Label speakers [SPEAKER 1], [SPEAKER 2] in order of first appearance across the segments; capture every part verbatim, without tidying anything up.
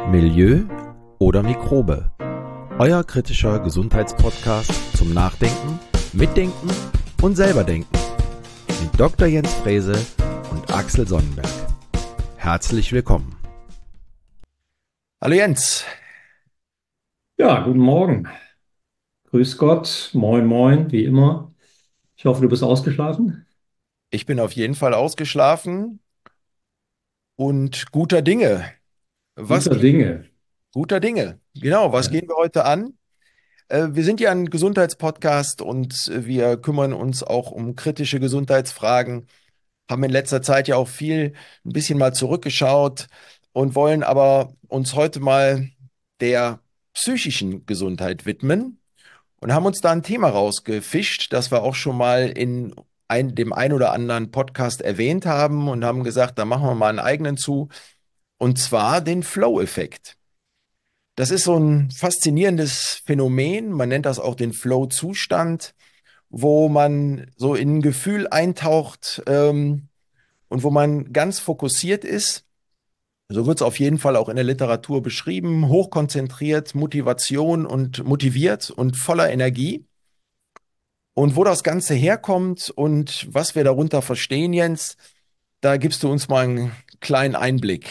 [SPEAKER 1] Milieu oder Mikrobe? Euer kritischer Gesundheitspodcast zum Nachdenken, Mitdenken und selberdenken mit Doktor Jens Frese und Axel Sonnenberg. Herzlich willkommen. Hallo Jens.
[SPEAKER 2] Ja, guten Morgen. Grüß Gott. Moin, moin, wie immer. Ich hoffe, du bist ausgeschlafen.
[SPEAKER 1] Ich bin auf jeden Fall ausgeschlafen und guter Dinge. Was
[SPEAKER 2] Guter
[SPEAKER 1] geht?
[SPEAKER 2] Dinge.
[SPEAKER 1] Guter Dinge. Genau, was
[SPEAKER 2] Ja.
[SPEAKER 1] gehen wir heute an? Äh, Wir sind ja ein Gesundheitspodcast und äh, wir kümmern uns auch um kritische Gesundheitsfragen, haben in letzter Zeit ja auch viel ein bisschen mal zurückgeschaut und wollen aber uns heute mal der psychischen Gesundheit widmen und haben uns da ein Thema rausgefischt, das wir auch schon mal in ein, dem ein oder anderen Podcast erwähnt haben und haben gesagt, da machen wir mal einen eigenen zu, und zwar den Flow-Effekt. Das ist so ein faszinierendes Phänomen. Man nennt das auch den Flow-Zustand, wo man so in ein Gefühl eintaucht ähm, und wo man ganz fokussiert ist. So wird es auf jeden Fall auch in der Literatur beschrieben. Hochkonzentriert, Motivation und motiviert und voller Energie. Und wo das Ganze herkommt und was wir darunter verstehen, Jens, da gibst du uns mal einen kleinen Einblick.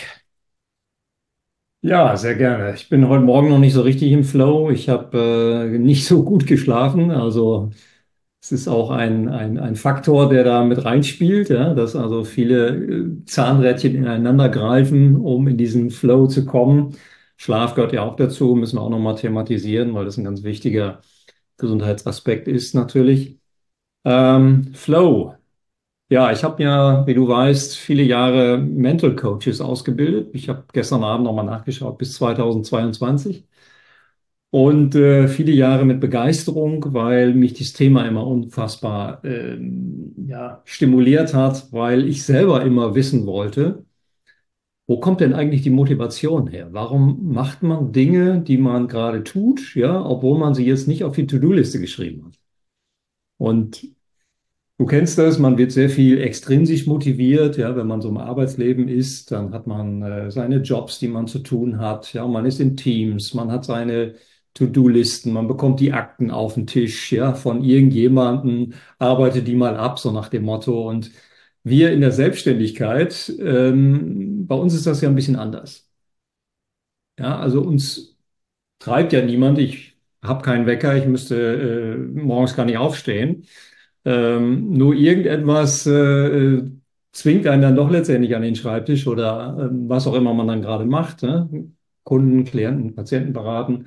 [SPEAKER 2] Ja, sehr gerne. Ich bin heute Morgen noch nicht so richtig im Flow. Ich habe äh, nicht so gut geschlafen. Also es ist auch ein, ein, ein Faktor, der da mit reinspielt, ja, dass also viele äh, Zahnrädchen ineinander greifen, um in diesen Flow zu kommen. Schlaf gehört ja auch dazu, müssen wir auch nochmal thematisieren, weil das ein ganz wichtiger Gesundheitsaspekt ist natürlich. Ähm, Flow. Ja, ich habe ja, wie du weißt, viele Jahre Mental Coaches ausgebildet. Ich habe gestern Abend nochmal nachgeschaut, bis zweitausendzweiundzwanzig. Und äh, viele Jahre mit Begeisterung, weil mich das Thema immer unfassbar ähm, ja, stimuliert hat, weil ich selber immer wissen wollte, wo kommt denn eigentlich die Motivation her? Warum macht man Dinge, die man gerade tut, ja, obwohl man sie jetzt nicht auf die To-Do-Liste geschrieben hat? Und du kennst das, man wird sehr viel extrinsisch motiviert, ja, wenn man so im Arbeitsleben ist, dann hat man äh, seine Jobs, die man zu tun hat, ja, man ist in Teams, man hat seine To-Do-Listen, man bekommt die Akten auf den Tisch, ja, von irgendjemandem, arbeitet die mal ab, so nach dem Motto. Und wir in der Selbstständigkeit, ähm, bei uns ist das ja ein bisschen anders. Ja, also uns treibt ja niemand, ich habe keinen Wecker, ich müsste äh, morgens gar nicht aufstehen. Ähm, nur irgendetwas äh, zwingt einen dann doch letztendlich an den Schreibtisch oder ähm, was auch immer man dann gerade macht, ne? Kunden, Klienten, Patienten beraten.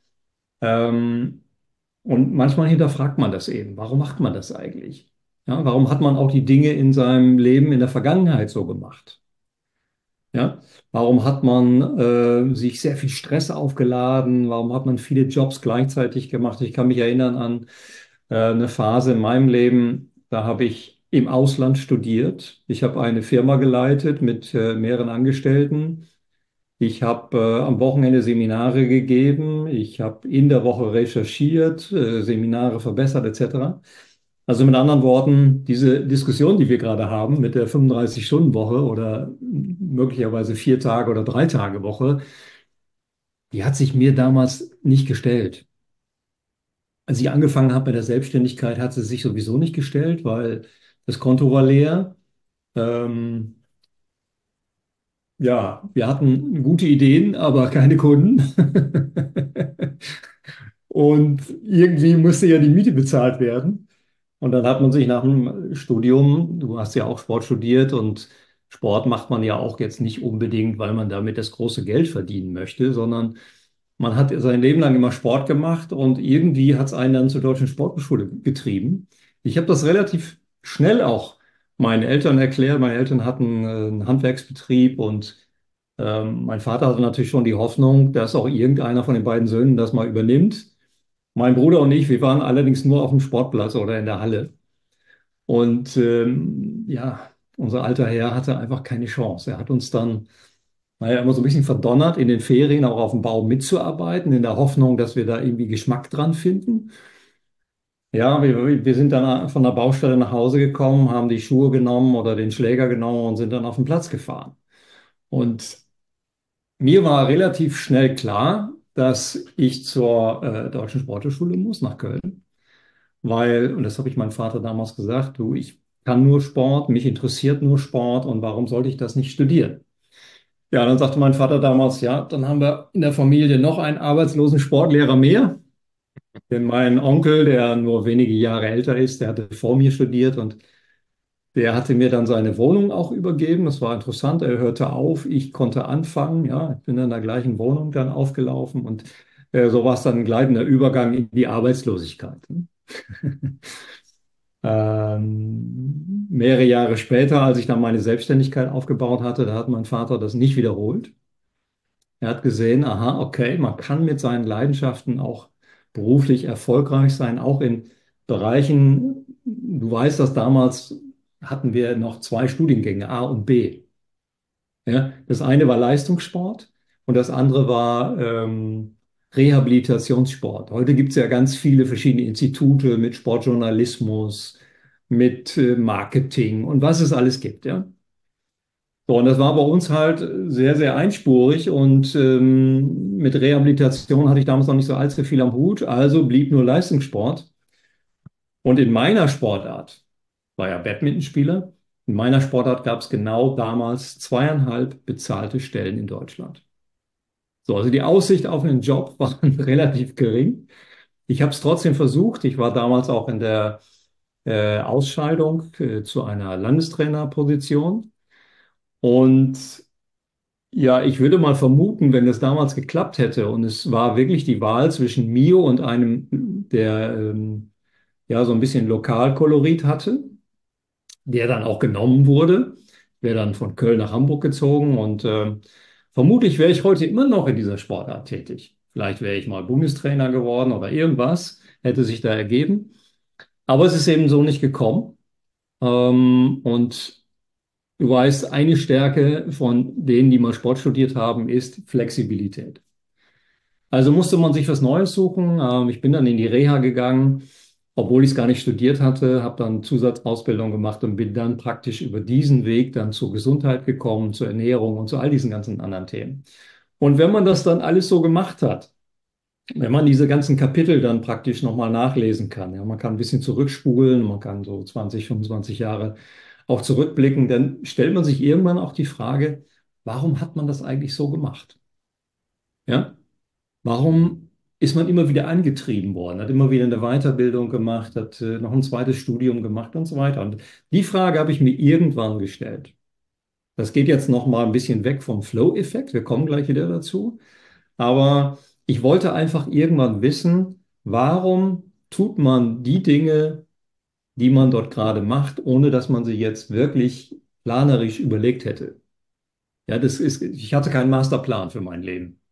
[SPEAKER 2] Ähm, und manchmal hinterfragt man das eben. Warum macht man das eigentlich? Ja, warum hat man auch die Dinge in seinem Leben in der Vergangenheit so gemacht? Ja, warum hat man äh, sich sehr viel Stress aufgeladen? Warum hat man viele Jobs gleichzeitig gemacht? Ich kann mich erinnern an äh, eine Phase in meinem Leben, da habe ich im Ausland studiert. Ich habe eine Firma geleitet mit äh, mehreren Angestellten. Ich habe äh, am Wochenende Seminare gegeben. Ich habe in der Woche recherchiert, äh, Seminare verbessert, et cetera. Also mit anderen Worten, diese Diskussion, die wir gerade haben mit der fünfunddreißig-Stunden-Woche oder möglicherweise vier Tage oder drei Tage Woche, die hat sich mir damals nicht gestellt. Als ich angefangen habe mit der Selbstständigkeit, hat sie sich sowieso nicht gestellt, weil das Konto war leer. Ähm, ja, wir hatten gute Ideen, aber keine Kunden. Und irgendwie musste ja die Miete bezahlt werden. Und dann hat man sich nach dem Studium, du hast ja auch Sport studiert und Sport macht man ja auch jetzt nicht unbedingt, weil man damit das große Geld verdienen möchte, sondern man hat sein Leben lang immer Sport gemacht und irgendwie hat es einen dann zur Deutschen Sporthochschule getrieben. Ich habe das relativ schnell auch meinen Eltern erklärt. Meine Eltern hatten äh, einen Handwerksbetrieb und ähm, mein Vater hatte natürlich schon die Hoffnung, dass auch irgendeiner von den beiden Söhnen das mal übernimmt. Mein Bruder und ich, wir waren allerdings nur auf dem Sportplatz oder in der Halle. Und ähm, ja, unser alter Herr hatte einfach keine Chance. Er hat uns dann, naja, immer so ein bisschen verdonnert, in den Ferien auch auf dem Bau mitzuarbeiten, in der Hoffnung, dass wir da irgendwie Geschmack dran finden. Ja, wir, wir sind dann von der Baustelle nach Hause gekommen, haben die Schuhe genommen oder den Schläger genommen und sind dann auf den Platz gefahren. Und mir war relativ schnell klar, dass ich zur äh, Deutschen Sporthochschule muss, nach Köln, weil, und das habe ich meinem Vater damals gesagt, du, ich kann nur Sport, mich interessiert nur Sport und warum sollte ich das nicht studieren? Ja, dann sagte mein Vater damals, ja, dann haben wir in der Familie noch einen arbeitslosen Sportlehrer mehr. Denn mein Onkel, der nur wenige Jahre älter ist, der hatte vor mir studiert und der hatte mir dann seine Wohnung auch übergeben. Das war interessant. Er hörte auf, ich konnte anfangen. Ja, ich bin in der gleichen Wohnung dann aufgelaufen und äh, so war es dann ein gleitender Übergang in die Arbeitslosigkeit. Ähm, mehrere Jahre später, als ich dann meine Selbstständigkeit aufgebaut hatte, da hat mein Vater das nicht wiederholt. Er hat gesehen, aha, okay, man kann mit seinen Leidenschaften auch beruflich erfolgreich sein, auch in Bereichen, du weißt, dass damals hatten wir noch zwei Studiengänge, A und B. Ja, das eine war Leistungssport und das andere war ähm, Rehabilitationssport. Heute gibt es ja ganz viele verschiedene Institute mit Sportjournalismus, mit äh, Marketing und was es alles gibt, ja. So, und das war bei uns halt sehr, sehr einspurig und ähm, mit Rehabilitation hatte ich damals noch nicht so allzu viel am Hut, also blieb nur Leistungssport. Und in meiner Sportart, war ja Badmintonspieler, in meiner Sportart gab es genau damals zweieinhalb bezahlte Stellen in Deutschland. So, also die Aussicht auf einen Job war relativ gering. Ich habe es trotzdem versucht. Ich war damals auch in der äh, Ausscheidung äh, zu einer Landestrainerposition. Und ja, ich würde mal vermuten, wenn es damals geklappt hätte und es war wirklich die Wahl zwischen mir und einem, der ähm, ja so ein bisschen Lokalkolorit hatte, der dann auch genommen wurde, wäre dann von Köln nach Hamburg gezogen und ähm, vermutlich wäre ich heute immer noch in dieser Sportart tätig. Vielleicht wäre ich mal Bundestrainer geworden oder irgendwas hätte sich da ergeben. Aber es ist eben so nicht gekommen. Ähm, und du weißt, eine Stärke von denen, die mal Sport studiert haben, ist Flexibilität. Also musste man sich was Neues suchen. Ähm, ich bin dann in die Reha gegangen, obwohl ich es gar nicht studiert hatte, habe dann Zusatzausbildung gemacht und bin dann praktisch über diesen Weg dann zur Gesundheit gekommen, zur Ernährung und zu all diesen ganzen anderen Themen. Und wenn man das dann alles so gemacht hat, wenn man diese ganzen Kapitel dann praktisch nochmal nachlesen kann, ja, man kann ein bisschen zurückspulen, man kann so zwanzig, fünfundzwanzig Jahre auch zurückblicken, dann stellt man sich irgendwann auch die Frage, warum hat man das eigentlich so gemacht? Ja? Warum ist man immer wieder angetrieben worden, hat immer wieder eine Weiterbildung gemacht, hat äh, noch ein zweites Studium gemacht und so weiter? Und die Frage habe ich mir irgendwann gestellt. Das geht jetzt noch mal ein bisschen weg vom Flow-Effekt. Wir kommen gleich wieder dazu. Aber ich wollte einfach irgendwann wissen, warum tut man die Dinge, die man dort gerade macht, ohne dass man sie jetzt wirklich planerisch überlegt hätte. Ja, das ist, ich hatte keinen Masterplan für mein Leben.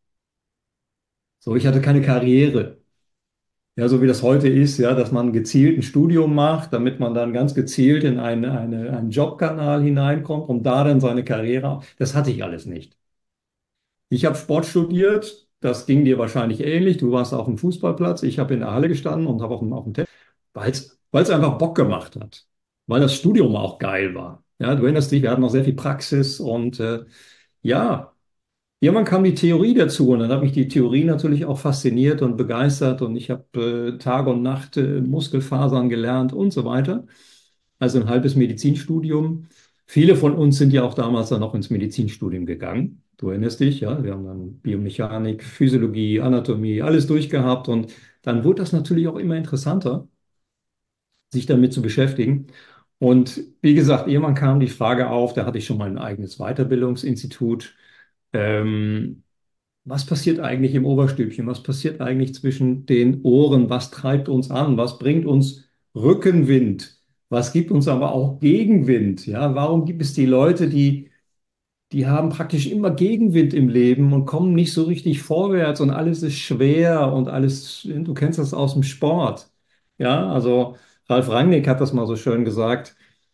[SPEAKER 2] So, ich hatte keine Karriere. Ja, so wie das heute ist, ja, dass man gezielt ein Studium macht, damit man dann ganz gezielt in eine, eine, einen Jobkanal hineinkommt und da dann seine Karriere. Das hatte ich alles nicht. Ich habe Sport studiert, das ging dir wahrscheinlich ähnlich. Du warst auf dem Fußballplatz, ich habe in der Halle gestanden und habe auf dem, auf dem Tennis, weil es, weil es einfach Bock gemacht hat, weil das Studium auch geil war. Ja, du erinnerst dich, wir hatten noch sehr viel Praxis und äh, ja. Irgendwann kam die Theorie dazu und dann hat mich die Theorie natürlich auch fasziniert und begeistert und ich habe äh, Tag und Nacht äh, Muskelfasern gelernt und so weiter. Also ein halbes Medizinstudium. Viele von uns sind ja auch damals dann noch ins Medizinstudium gegangen. Du erinnerst dich, ja? Wir haben dann Biomechanik, Physiologie, Anatomie, alles durchgehabt und dann wurde das natürlich auch immer interessanter, sich damit zu beschäftigen. Und wie gesagt, irgendwann kam die Frage auf, da hatte ich schon mal ein eigenes Weiterbildungsinstitut. Ähm, Was passiert eigentlich im Oberstübchen? Was passiert eigentlich zwischen den Ohren? Was treibt uns an? Was bringt uns Rückenwind? Was gibt uns aber auch Gegenwind? Ja, warum gibt es die Leute, die, die haben praktisch immer Gegenwind im Leben und kommen nicht so richtig vorwärts und alles ist schwer und alles, du kennst das aus dem Sport. Ja, also Ralf Rangnick hat das mal so schön gesagt.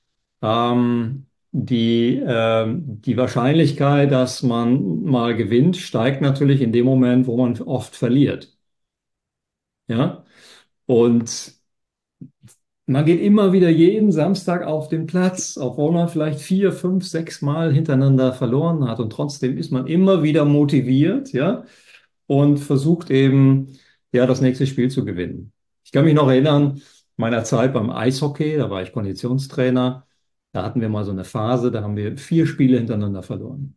[SPEAKER 2] Ähm, die, ähm, die Wahrscheinlichkeit, dass man mal gewinnt, steigt natürlich in dem Moment, wo man oft verliert. Ja, und Man geht immer wieder jeden Samstag auf den Platz, obwohl man vielleicht vier, fünf, sechs Mal hintereinander verloren hat. Und trotzdem ist man immer wieder motiviert, ja, und versucht eben, ja, das nächste Spiel zu gewinnen. Ich kann mich noch erinnern, meiner Zeit beim Eishockey, da war ich Konditionstrainer. Da hatten wir mal so eine Phase, da haben wir vier Spiele hintereinander verloren.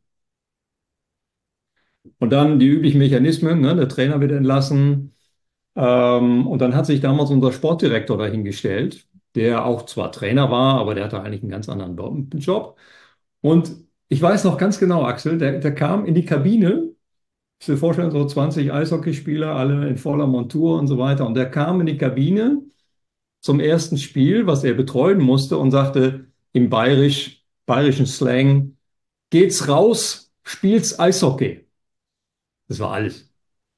[SPEAKER 2] Und dann die üblichen Mechanismen, ne? Der Trainer wird entlassen. Ähm, und dann hat sich damals unser Sportdirektor dahingestellt, der auch zwar Trainer war, aber der hatte eigentlich einen ganz anderen Bo- Job. Und ich weiß noch ganz genau, Axel, der, der kam in die Kabine. Ich dir vorstellen, so zwanzig Eishockeyspieler, alle in voller Montur und so weiter. Und der kam in die Kabine zum ersten Spiel, was er betreuen musste, und sagte im bayerisch, bayerischen Slang, geht's raus, spielt's Eishockey. Das war alles.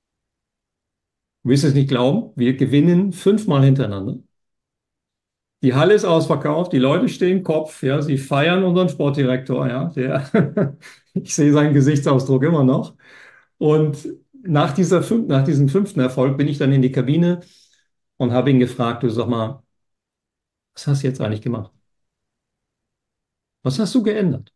[SPEAKER 2] Du wirst es nicht glauben, wir gewinnen fünfmal hintereinander. Die Halle ist ausverkauft, die Leute stehen Kopf, ja, sie feiern unseren Sportdirektor, ja, der, ich sehe seinen Gesichtsausdruck immer noch. Und nach dieser fünf, nach diesem fünften Erfolg bin ich dann in die Kabine und habe ihn gefragt, du sag mal, was hast du jetzt eigentlich gemacht? Was hast du geändert?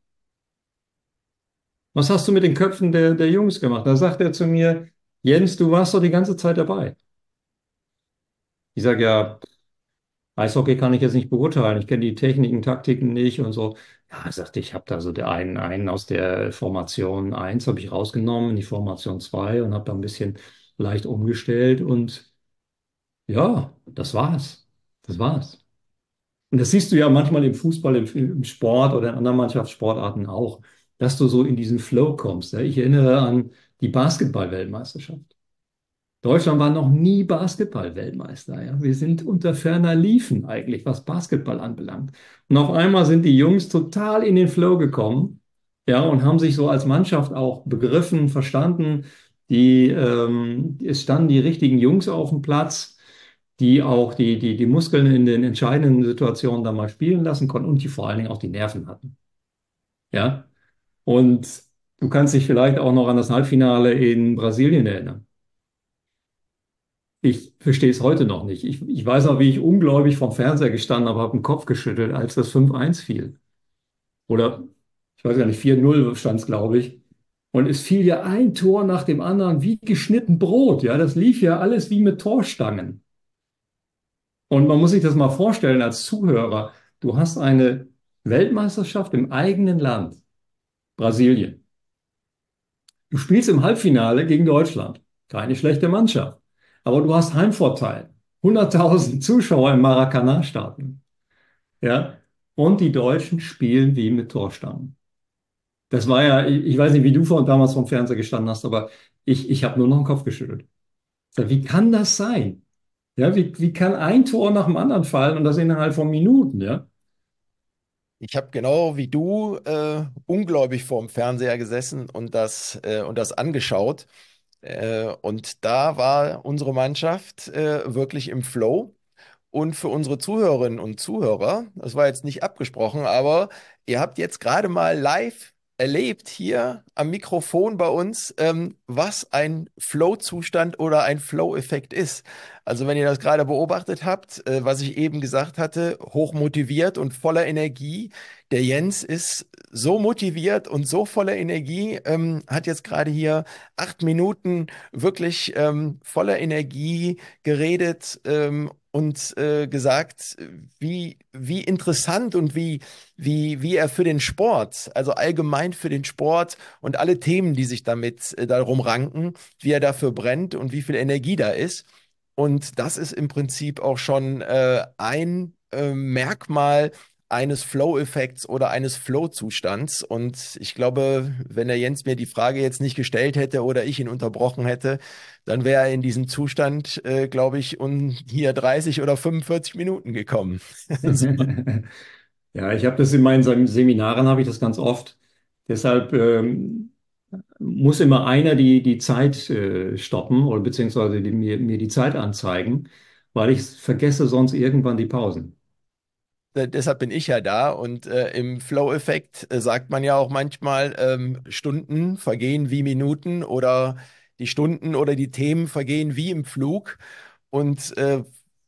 [SPEAKER 2] Was hast du mit den Köpfen der, der Jungs gemacht? Da sagt er zu mir, Jens, du warst doch die ganze Zeit dabei. Ich sage, ja, Eishockey kann ich jetzt nicht beurteilen. Ich kenne die Techniken, Taktiken nicht und so. Ja, er sagte, ich habe da so den einen, einen aus der Formation eins habe ich rausgenommen in die Formation zwei und habe da ein bisschen leicht umgestellt und ja, das war's. Das war's. Und das siehst du ja manchmal im Fußball, im, im Sport oder in anderen Mannschaftssportarten auch, dass du so in diesen Flow kommst. Ja. Ich erinnere an die Basketball-Weltmeisterschaft. Deutschland war noch nie Basketball-Weltmeister. Ja. Wir sind unter ferner Liefen eigentlich, was Basketball anbelangt. Und auf einmal sind die Jungs total in den Flow gekommen, ja, und haben sich so als Mannschaft auch begriffen, verstanden. Die, ähm, es standen die richtigen Jungs auf dem Platz, die auch die, die, die Muskeln in den entscheidenden Situationen dann mal spielen lassen konnten und die vor allen Dingen auch die Nerven hatten. Ja. Und du kannst dich vielleicht auch noch an das Halbfinale in Brasilien erinnern. Ich verstehe es heute noch nicht. Ich, ich weiß noch, wie ich ungläubig vom Fernseher gestanden habe, habe den Kopf geschüttelt, als das fünf eins fiel. Oder ich weiß gar nicht, vier null stand es, glaube ich. Und es fiel ja ein Tor nach dem anderen wie geschnitten Brot. Ja, das lief ja alles wie mit Torstangen. Und man muss sich das mal vorstellen als Zuhörer. Du hast eine Weltmeisterschaft im eigenen Land, Brasilien. Du spielst im Halbfinale gegen Deutschland. Keine schlechte Mannschaft. Aber du hast Heimvorteil. hunderttausend Zuschauer im Maracanã-Stadion. Ja. Und die Deutschen spielen wie mit Torstangen. Das war ja, ich ich weiß nicht, wie du vor damals vom Fernseher gestanden hast, aber ich, ich habe nur noch den Kopf geschüttelt. Ich sag, wie kann das sein? Ja, wie, wie kann ein Tor nach dem anderen fallen und das innerhalb von Minuten, ja?
[SPEAKER 1] Ich habe genau wie du äh, ungläubig vorm Fernseher gesessen und das, äh, und das angeschaut. Äh, und da war unsere Mannschaft äh, wirklich im Flow. Und für unsere Zuhörerinnen und Zuhörer, das war jetzt nicht abgesprochen, aber ihr habt jetzt gerade mal live erlebt hier am Mikrofon bei uns, ähm, was ein Flow-Zustand oder ein Flow-Effekt ist. Also wenn ihr das gerade beobachtet habt, äh, was ich eben gesagt hatte, hochmotiviert und voller Energie. Der Jens ist so motiviert und so voller Energie, ähm, hat jetzt gerade hier acht Minuten wirklich ähm, voller Energie geredet ähm, und äh, gesagt, wie, wie interessant und wie, wie, wie er für den Sport, also allgemein für den Sport und alle Themen, die sich damit äh, darum ranken, wie er dafür brennt und wie viel Energie da ist. Und das ist im Prinzip auch schon äh, ein äh, Merkmal eines Flow-Effekts oder eines Flow-Zustands. Und ich glaube, wenn der Jens mir die Frage jetzt nicht gestellt hätte oder ich ihn unterbrochen hätte, dann wäre er in diesem Zustand, äh, glaube ich, um hier dreißig oder fünfundvierzig Minuten gekommen. So.
[SPEAKER 2] Ja, ich habe das in meinen Sem- Seminaren, habe ich das ganz oft. Deshalb ähm, muss immer einer die, die Zeit äh, stoppen oder beziehungsweise die, mir, mir die Zeit anzeigen, weil ich vergesse sonst irgendwann die Pausen.
[SPEAKER 1] Äh, Deshalb bin ich ja da und äh, im Flow-Effekt äh, sagt man ja auch manchmal, ähm, Stunden vergehen wie Minuten oder die Stunden oder die Themen vergehen wie im Flug. Und äh,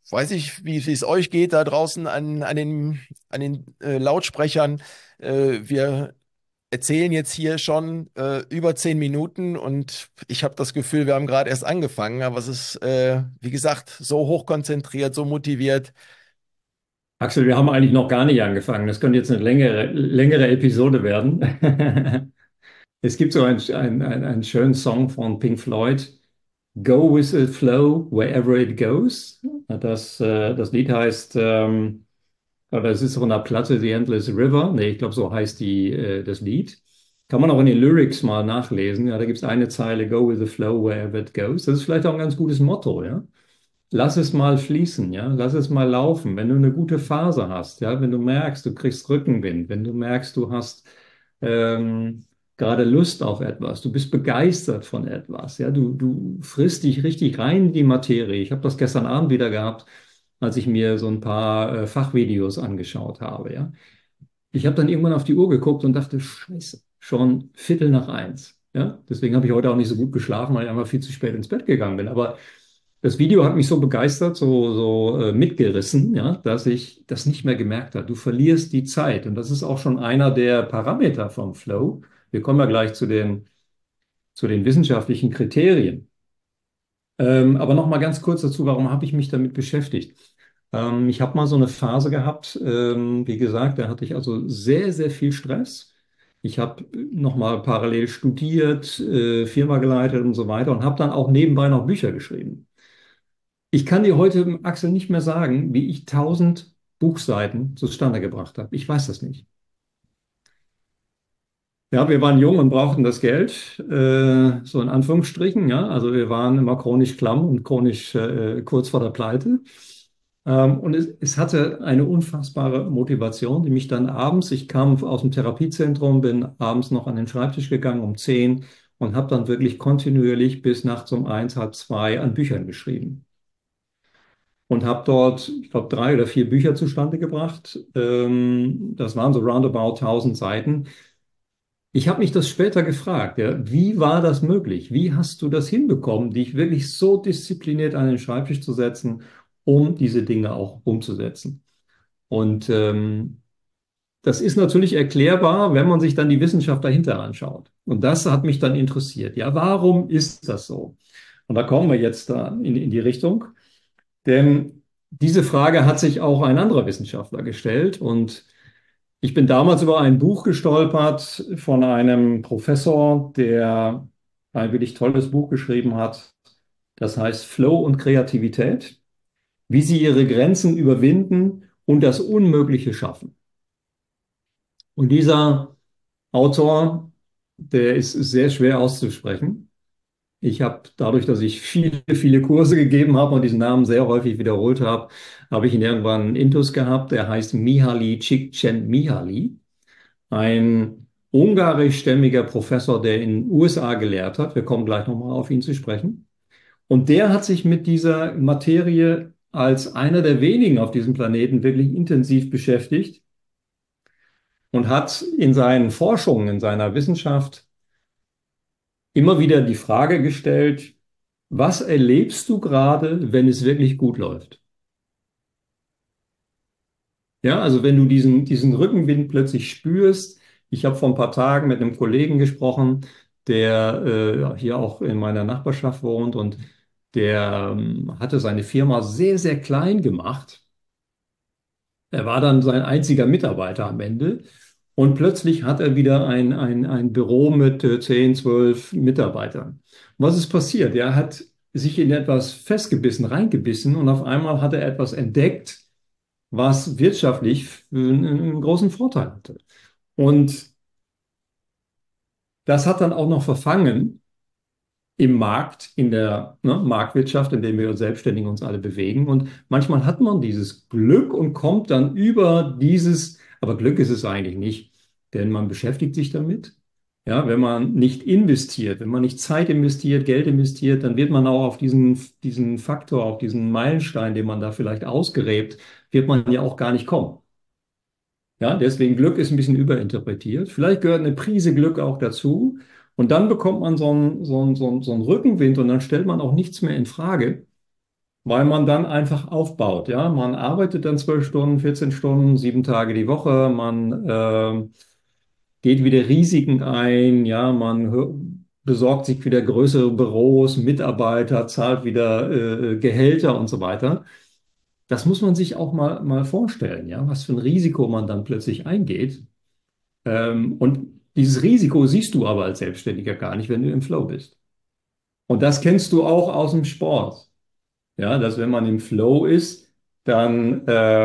[SPEAKER 1] weiß ich, wie wie es euch geht da draußen an, an den, an den äh, Lautsprechern. Äh, wir erzählen jetzt hier schon äh, über zehn Minuten und ich habe das Gefühl, wir haben gerade erst angefangen, aber es ist, äh, wie gesagt, so hochkonzentriert, so motiviert.
[SPEAKER 2] Axel, wir haben eigentlich noch gar nicht angefangen. Das könnte jetzt eine längere, längere Episode werden. Es gibt so einen, einen, einen einen schönen Song von Pink Floyd, Go with the flow wherever it goes. Das, äh, das Lied heißt, ähm, oder es ist von der Platte The Endless River. Nee, ich glaube, so heißt die, äh, das Lied. Kann man auch in den Lyrics mal nachlesen. Ja, da gibt es eine Zeile, Go with the flow wherever it goes. Das ist vielleicht auch ein ganz gutes Motto, ja. Lass es mal fließen, ja. Lass es mal laufen. Wenn du eine gute Phase hast, ja, wenn du merkst, du kriegst Rückenwind, wenn du merkst, du hast ähm, gerade Lust auf etwas, du bist begeistert von etwas, ja, du, du frisst dich richtig rein in die Materie. Ich habe das gestern Abend wieder gehabt, als ich mir so ein paar äh, Fachvideos angeschaut habe, ja. Ich habe dann irgendwann auf die Uhr geguckt und dachte, Scheiße, schon Viertel nach eins. Ja, deswegen habe ich heute auch nicht so gut geschlafen, weil ich einfach viel zu spät ins Bett gegangen bin. Aber das Video hat mich so begeistert, so, so äh, mitgerissen, ja, dass ich das nicht mehr gemerkt habe. Du verlierst die Zeit. Und das ist auch schon einer der Parameter vom Flow. Wir kommen ja gleich zu den, zu den wissenschaftlichen Kriterien. Ähm, aber noch mal ganz kurz dazu, warum habe ich mich damit beschäftigt? Ähm, ich habe mal so eine Phase gehabt, ähm, wie gesagt, da hatte ich also sehr, sehr viel Stress. Ich habe noch mal parallel studiert, äh, Firma geleitet und so weiter und habe dann auch nebenbei noch Bücher geschrieben. Ich kann dir heute, Axel, nicht mehr sagen, wie ich tausend Buchseiten zustande gebracht habe. Ich weiß das nicht. Ja, wir waren jung und brauchten das Geld, äh, so in Anführungsstrichen, ja. Also wir waren immer chronisch klamm und chronisch äh, kurz vor der Pleite. Ähm, und es, es hatte eine unfassbare Motivation, die mich dann abends, ich kam aus dem Therapiezentrum, bin abends noch an den Schreibtisch gegangen um zehn und habe dann wirklich kontinuierlich bis nachts um eins, halb zwei an Büchern geschrieben. Und habe dort, ich glaube, drei oder vier Bücher zustande gebracht. Ähm, das waren so roundabout tausend Seiten. Ich habe mich das später gefragt, ja, wie war das möglich? Wie hast du das hinbekommen, dich wirklich so diszipliniert an den Schreibtisch zu setzen, um diese Dinge auch umzusetzen? Und ähm, das ist natürlich erklärbar, wenn man sich dann die Wissenschaft dahinter anschaut. Und das hat mich dann interessiert. Ja, warum ist das so? Und da kommen wir jetzt da in, in die Richtung. Denn diese Frage hat sich auch ein anderer Wissenschaftler gestellt. Und ich bin damals über ein Buch gestolpert von einem Professor, der ein wirklich tolles Buch geschrieben hat. Das heißt Flow und Kreativität, wie sie ihre Grenzen überwinden und das Unmögliche schaffen. Und dieser Autor, der ist sehr schwer auszusprechen. Ich habe dadurch, dass ich viele, viele Kurse gegeben habe und diesen Namen sehr häufig wiederholt habe, habe ich ihn irgendwann einen Intus gehabt. Der heißt Mihaly Csikszentmihalyi, ein ungarischstämmiger Professor, der in den U S A gelehrt hat. Wir kommen gleich nochmal auf ihn zu sprechen. Und der hat sich mit dieser Materie als einer der wenigen auf diesem Planeten wirklich intensiv beschäftigt und hat in seinen Forschungen, in seiner Wissenschaft immer wieder die Frage gestellt, was erlebst du gerade, wenn es wirklich gut läuft? Ja, also wenn du diesen, diesen Rückenwind plötzlich spürst. Ich habe vor ein paar Tagen mit einem Kollegen gesprochen, der äh, hier auch in meiner Nachbarschaft wohnt und der ähm, hatte seine Firma sehr, sehr klein gemacht. Er war dann sein einziger Mitarbeiter am Ende. Und plötzlich hat er wieder ein, ein, ein Büro mit äh, zehn, zwölf Mitarbeitern. Was ist passiert? Er hat sich in etwas festgebissen, reingebissen und auf einmal hat er etwas entdeckt, was wirtschaftlich einen, einen großen Vorteil hatte. Und das hat dann auch noch verfangen im Markt, in der ne, Marktwirtschaft, in der wir selbstständig uns alle bewegen. Und manchmal hat man dieses Glück und kommt dann über dieses, aber Glück ist es eigentlich nicht, denn man beschäftigt sich damit. Ja, wenn man nicht investiert, wenn man nicht Zeit investiert, Geld investiert, dann wird man auch auf diesen, diesen Faktor, auf diesen Meilenstein, den man da vielleicht ausgräbt, wird man ja auch gar nicht kommen. Ja, deswegen Glück ist ein bisschen überinterpretiert. Vielleicht gehört eine Prise Glück auch dazu. Und dann bekommt man so einen, so einen, so einen, so einen Rückenwind und dann stellt man auch nichts mehr in Frage. weil man dann einfach aufbaut. Ja, man arbeitet dann zwölf Stunden, vierzehn Stunden, sieben Tage die Woche. Man äh, geht wieder Risiken ein. Ja, man hö- besorgt sich wieder größere Büros, Mitarbeiter, zahlt wieder äh, Gehälter und so weiter. Das muss man sich auch mal, mal vorstellen. Ja, was für ein Risiko man dann plötzlich eingeht. Ähm, und dieses Risiko siehst du aber als Selbstständiger gar nicht, wenn du im Flow bist. Und das kennst du auch aus dem Sport. Ja, dass wenn man im Flow ist, dann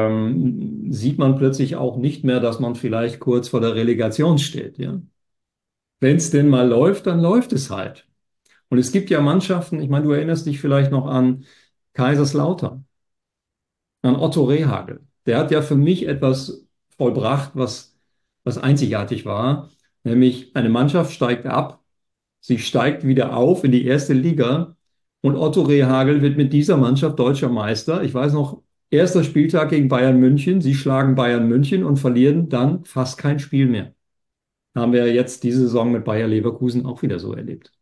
[SPEAKER 2] ähm, sieht man plötzlich auch nicht mehr, dass man vielleicht kurz vor der Relegation steht. Ja, wenn es denn mal läuft, dann läuft es halt. Und es gibt ja Mannschaften, ich meine, du erinnerst dich vielleicht noch an Kaiserslautern, an Otto Rehhagel. Der hat ja für mich etwas vollbracht, was, was einzigartig war, nämlich eine Mannschaft steigt ab. Sie steigt wieder auf in die erste Liga und Otto Rehhagel wird mit dieser Mannschaft deutscher Meister. Ich weiß noch, erster Spieltag gegen Bayern München. Sie schlagen Bayern München und verlieren dann fast kein Spiel mehr. Haben wir jetzt diese Saison mit Bayer Leverkusen auch wieder so erlebt.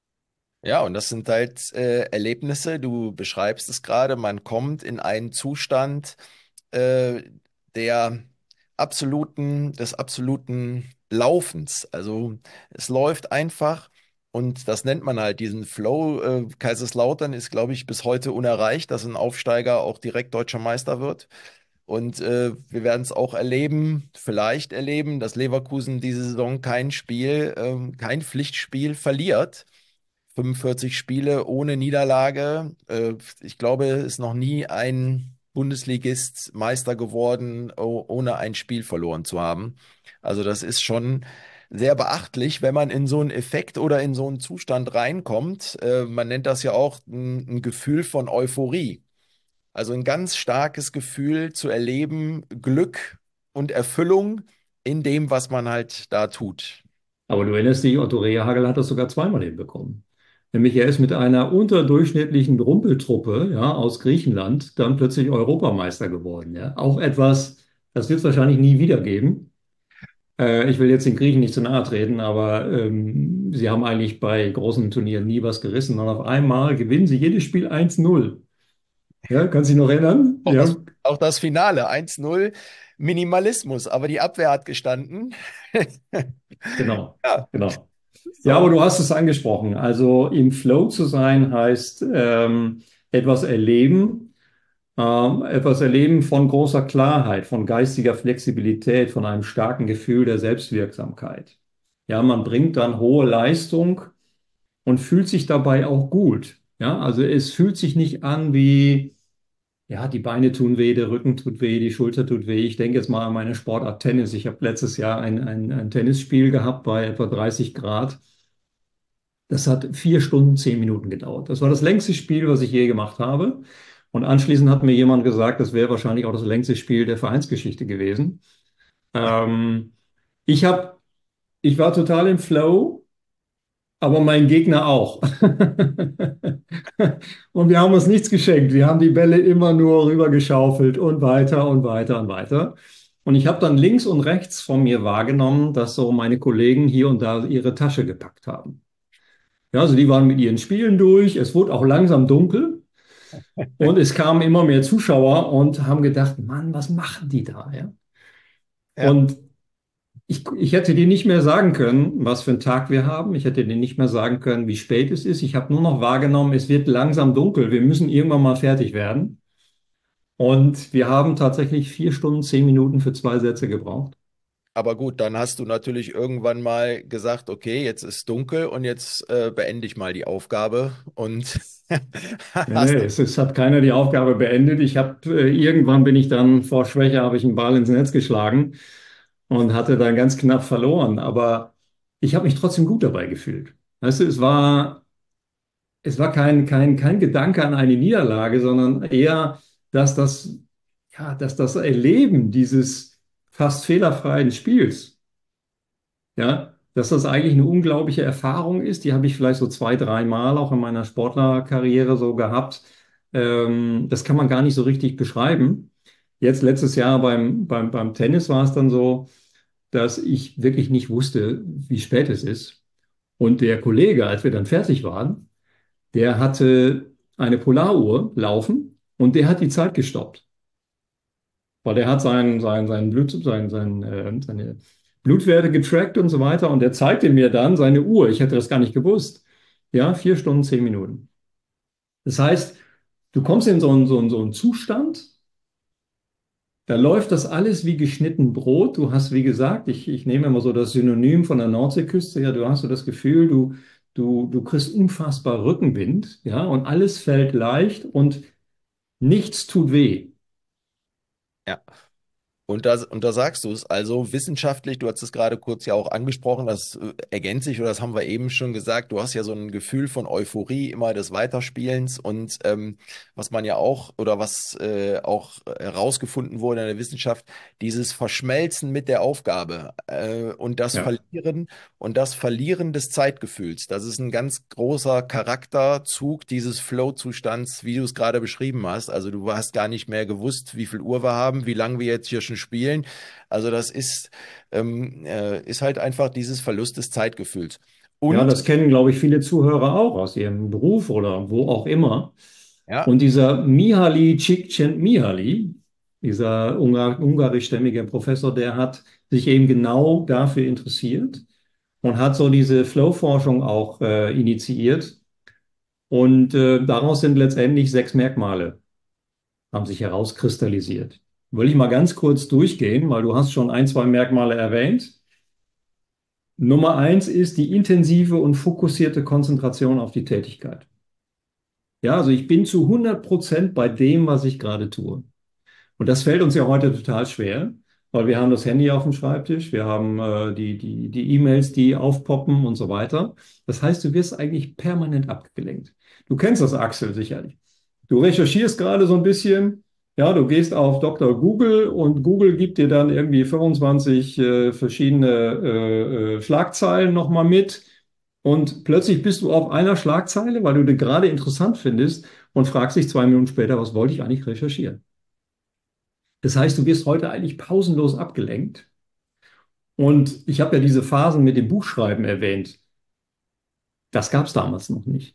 [SPEAKER 1] Ja, und das sind halt äh, Erlebnisse, du beschreibst es gerade, man kommt in einen Zustand äh, der absoluten, des absoluten Laufens. Also es läuft einfach und das nennt man halt diesen Flow. Äh, Kaiserslautern ist, glaube ich, bis heute unerreicht, dass ein Aufsteiger auch direkt deutscher Meister wird. Und äh, wir werden es auch erleben, vielleicht erleben, dass Leverkusen diese Saison kein Spiel, ähm, kein Pflichtspiel verliert. fünfundvierzig Spiele ohne Niederlage. Äh, ich glaube, es ist noch nie ein Bundesligist Meister geworden, oh, ohne ein Spiel verloren zu haben. Also das ist schon sehr beachtlich, wenn man in so einen Effekt oder in so einen Zustand reinkommt. Äh, man nennt das ja auch ein, ein Gefühl von Euphorie. Also ein ganz starkes Gefühl zu erleben, Glück und Erfüllung in dem, was man halt da tut.
[SPEAKER 2] Aber du erinnerst dich, Otto Rehhagel hat das sogar zweimal hinbekommen. Nämlich er ist mit einer unterdurchschnittlichen Rumpeltruppe, ja, aus Griechenland dann plötzlich Europameister geworden. Ja. Auch etwas, das wird es wahrscheinlich nie wieder geben. Äh, ich will jetzt den Griechen nicht zu nahe treten, aber ähm, sie haben eigentlich bei großen Turnieren nie was gerissen. Und auf einmal gewinnen sie jedes Spiel eins null. Ja, kannst du dich noch erinnern?
[SPEAKER 1] Auch das,
[SPEAKER 2] Ja,
[SPEAKER 1] auch das Finale eins null, Minimalismus, aber die Abwehr hat gestanden.
[SPEAKER 2] genau,
[SPEAKER 1] Ja,
[SPEAKER 2] genau. Ja, aber
[SPEAKER 1] so.
[SPEAKER 2] du hast es angesprochen. Also im Flow zu sein heißt ähm, etwas erleben, ähm, etwas erleben von großer Klarheit, von geistiger Flexibilität, von einem starken Gefühl der Selbstwirksamkeit. Ja, man bringt dann hohe Leistung und fühlt sich dabei auch gut. Ja, also es fühlt sich nicht an wie, ja, die Beine tun weh, der Rücken tut weh, die Schulter tut weh. Ich denke jetzt mal an meine Sportart Tennis. Ich habe letztes Jahr ein, ein, ein Tennisspiel gehabt bei etwa dreißig Grad. Das hat vier Stunden, zehn Minuten gedauert. Das war das längste Spiel, was ich je gemacht habe. Und anschließend hat mir jemand gesagt, das wäre wahrscheinlich auch das längste Spiel der Vereinsgeschichte gewesen. Ähm, ich hab, ich war total im Flow, aber mein Gegner auch. Und wir haben uns nichts geschenkt. Wir haben die Bälle immer nur rübergeschaufelt und weiter und weiter und weiter. Und ich habe dann links und rechts von mir wahrgenommen, dass so meine Kollegen hier und da ihre Tasche gepackt haben. Ja, also die waren mit ihren Spielen durch. Es wurde auch langsam dunkel und es kamen immer mehr Zuschauer und haben gedacht, Mann, was machen die da? Ja?
[SPEAKER 1] Ja,
[SPEAKER 2] Und ich, ich hätte dir nicht mehr sagen können, was für einen Tag wir haben. Ich hätte dir nicht mehr sagen können, wie spät es ist. Ich habe nur noch wahrgenommen, es wird langsam dunkel. Wir müssen irgendwann mal fertig werden. Und wir haben tatsächlich vier Stunden, zehn Minuten für zwei Sätze gebraucht.
[SPEAKER 1] aber gut, dann hast du natürlich irgendwann mal gesagt, okay, jetzt ist dunkel und jetzt äh, beende ich mal die Aufgabe und
[SPEAKER 2] Nee, nee,
[SPEAKER 1] hast
[SPEAKER 2] es, es hat keiner die Aufgabe beendet. Ich habe äh, irgendwann bin ich dann vor Schwäche habe ich einen Ball ins Netz geschlagen und hatte dann ganz knapp verloren. Aber ich habe mich trotzdem gut dabei gefühlt. Weißt du, es war es war kein kein kein Gedanke an eine Niederlage, sondern eher, dass das ja, dass das Erleben dieses fast fehlerfreien Spiels, ja, dass das eigentlich eine unglaubliche Erfahrung ist. Die habe ich vielleicht so zwei, dreimal auch in meiner Sportlerkarriere so gehabt. Ähm, das kann man gar nicht so richtig beschreiben. Jetzt letztes Jahr beim, beim, beim Tennis war es dann so, dass ich wirklich nicht wusste, wie spät es ist. Und der Kollege, als wir dann fertig waren, der hatte eine Polaruhr laufen und der hat die Zeit gestoppt. Weil der hat sein, sein, sein Blut, sein, sein, äh, seine Blutwerte getrackt und so weiter. Und der zeigte mir dann seine Uhr. Ich hätte das gar nicht gewusst. Ja, vier Stunden, zehn Minuten. Das heißt, du kommst in so einen, so einen, so einen Zustand, da läuft das alles wie geschnitten Brot. Du hast, wie gesagt, ich, ich nehme immer so das Synonym von der Nordseeküste. Ja, du hast so das Gefühl, du, du, du kriegst unfassbar Rückenwind. Ja, und alles fällt leicht und nichts tut weh.
[SPEAKER 1] Ja. Und da, und da sagst du es, also wissenschaftlich, du hast es gerade kurz ja auch angesprochen, das äh, ergänzt sich oder das haben wir eben schon gesagt, du hast ja so ein Gefühl von Euphorie immer des Weiterspielens und ähm, was man ja auch oder was äh, auch herausgefunden wurde in der Wissenschaft, dieses Verschmelzen mit der Aufgabe äh, und das
[SPEAKER 2] Ja.
[SPEAKER 1] Verlieren und das Verlieren des Zeitgefühls, das ist ein ganz großer Charakterzug dieses Flow-Zustands, wie du es gerade beschrieben hast. Also du hast gar nicht mehr gewusst, wie viel Uhr wir haben, wie lange wir jetzt hier schon spielen. Also das ist, ähm, äh, ist halt einfach dieses Verlust des Zeitgefühls.
[SPEAKER 2] Ja,
[SPEAKER 1] Und
[SPEAKER 2] das kennen, glaube ich, viele Zuhörer auch aus ihrem Beruf oder wo auch immer.
[SPEAKER 1] ja,
[SPEAKER 2] Und dieser Mihaly Csikszentmihalyi, dieser Ungar ungarischstämmige Professor, der hat sich eben genau dafür interessiert und hat so diese Flow-Forschung auch äh, initiiert. Und äh, daraus sind letztendlich sechs Merkmale, haben sich herauskristallisiert. Will ich mal ganz kurz durchgehen, weil du hast schon ein, zwei Merkmale erwähnt. Nummer eins ist die intensive und fokussierte Konzentration auf die Tätigkeit. Ja, also ich bin zu hundert Prozent bei dem, was ich gerade tue. Und das fällt uns ja heute total schwer, weil wir haben das Handy auf dem Schreibtisch, wir haben äh, die, die, die E-Mails, die aufpoppen und so weiter. Das heißt, du wirst eigentlich permanent abgelenkt. Du kennst das, Axel, sicherlich. Du recherchierst gerade so ein bisschen, ja, du gehst auf Doktor Google und Google gibt dir dann irgendwie fünfundzwanzig äh, verschiedene äh, äh, Schlagzeilen nochmal mit. Und plötzlich bist du auf einer Schlagzeile, weil du die gerade interessant findest und fragst dich zwei Minuten später, was wollte ich eigentlich recherchieren? Das heißt, du wirst heute eigentlich pausenlos abgelenkt. Und ich habe ja diese Phasen mit dem Buchschreiben erwähnt. Das gab es damals noch nicht.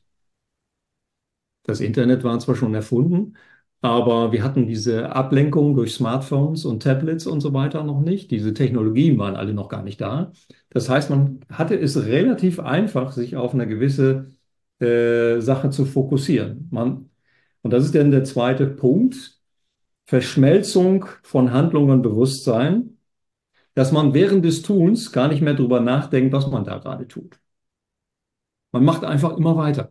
[SPEAKER 2] Das Internet war zwar schon erfunden, aber wir hatten diese Ablenkung durch Smartphones und Tablets und so weiter noch nicht. Diese Technologien waren alle noch gar nicht da. Das heißt, man hatte es relativ einfach, sich auf eine gewisse äh, Sache zu fokussieren. Man, und das ist dann der zweite Punkt, Verschmelzung von Handlung und Bewusstsein, dass man während des Tuns gar nicht mehr drüber nachdenkt, was man da gerade tut. Man macht einfach immer weiter.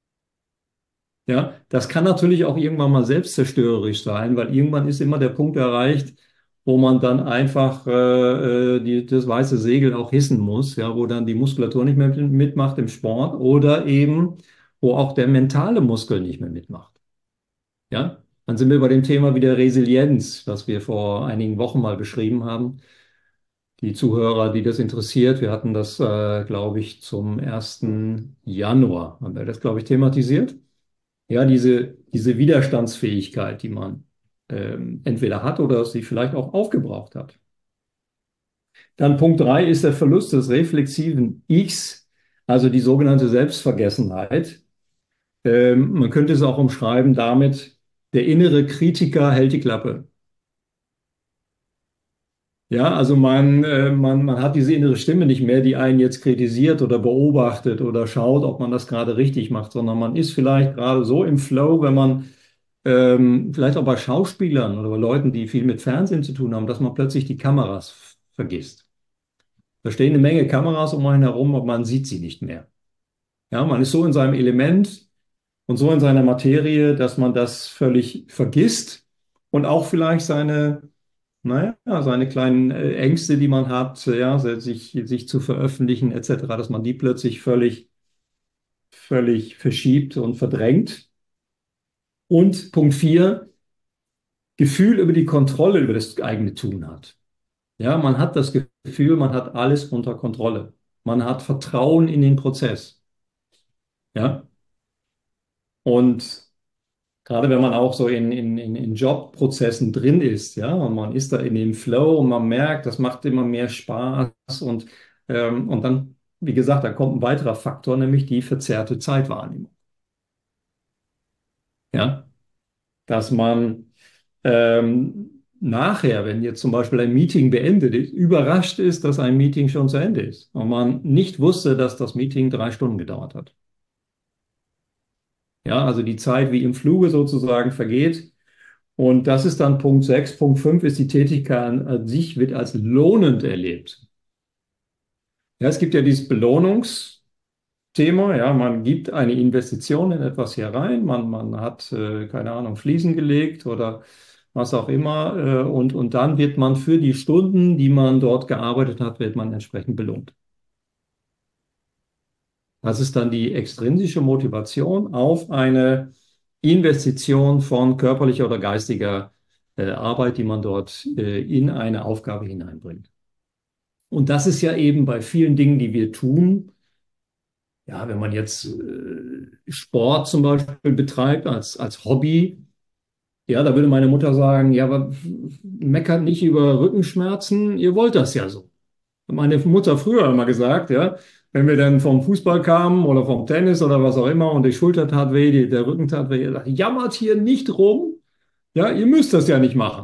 [SPEAKER 2] Ja, das kann natürlich auch irgendwann mal selbstzerstörerisch sein, weil irgendwann ist immer der Punkt erreicht, wo man dann einfach äh, äh, die, das weiße Segel auch hissen muss, ja, wo dann die Muskulatur nicht mehr mitmacht im Sport oder eben, wo auch der mentale Muskel nicht mehr mitmacht. Ja, dann sind wir bei dem Thema wieder Resilienz, was wir vor einigen Wochen mal beschrieben haben. Die Zuhörer, die das interessiert, wir hatten das, äh, glaube ich, zum ersten Januar, haben wir das, glaube ich, thematisiert. Ja, diese, diese Widerstandsfähigkeit, die man ähm, entweder hat oder sie vielleicht auch aufgebraucht hat. Dann Punkt drei ist der Verlust des reflexiven Ichs, also die sogenannte Selbstvergessenheit. Ähm, man könnte es auch umschreiben damit, der innere Kritiker hält die Klappe. Ja, also man, äh, man, man hat diese innere Stimme nicht mehr, die einen jetzt kritisiert oder beobachtet oder schaut, ob man das gerade richtig macht, sondern man ist vielleicht gerade so im Flow, wenn man ähm, vielleicht auch bei Schauspielern oder bei Leuten, die viel mit Fernsehen zu tun haben, dass man plötzlich die Kameras f- vergisst. Da stehen eine Menge Kameras um einen herum, aber man sieht sie nicht mehr. Ja, man ist so in seinem Element und so in seiner Materie, dass man das völlig vergisst und auch vielleicht seine naja, seine kleinen äh, Ängste, die man hat, ja, sich, sich zu veröffentlichen, et cetera, dass man die plötzlich völlig, völlig verschiebt und verdrängt. Und Punkt vier, Gefühl über die Kontrolle über das eigene Tun hat. Ja, man hat das Gefühl, man hat alles unter Kontrolle. Man hat Vertrauen in den Prozess. Ja, und gerade wenn man auch so in, in, in, in Jobprozessen drin ist, ja, und man ist da in dem Flow und man merkt, das macht immer mehr Spaß und, ähm, und dann, wie gesagt, da kommt ein weiterer Faktor, nämlich die verzerrte Zeitwahrnehmung. Ja, dass man ähm, nachher, wenn jetzt zum Beispiel ein Meeting beendet ist, überrascht ist, dass ein Meeting schon zu Ende ist und man nicht wusste, dass das Meeting drei Stunden gedauert hat. Ja, also die Zeit wie im Fluge sozusagen vergeht. Und das ist dann Punkt sechs. Punkt fünf ist, die Tätigkeit an an sich wird als lohnend erlebt. Ja, es gibt ja dieses Belohnungsthema. Ja, man gibt eine Investition in etwas hier rein. Man, man hat, äh, keine Ahnung, Fliesen gelegt oder was auch immer. Äh, und, und dann wird man für die Stunden, die man dort gearbeitet hat, wird man entsprechend belohnt. Das ist dann die extrinsische Motivation auf eine Investition von körperlicher oder geistiger äh, Arbeit, die man dort äh, in eine Aufgabe hineinbringt. Und das ist ja eben bei vielen Dingen, die wir tun, ja, wenn man jetzt äh, Sport zum Beispiel betreibt als, als Hobby, ja, da würde meine Mutter sagen, ja, aber meckert nicht über Rückenschmerzen, ihr wollt das ja so. Hat meine Mutter früher immer gesagt, ja, wenn wir dann vom Fußball kamen oder vom Tennis oder was auch immer und die Schulter tat weh, die, der Rücken tat weh, sagt, jammert hier nicht rum, ja, ihr müsst das ja nicht machen.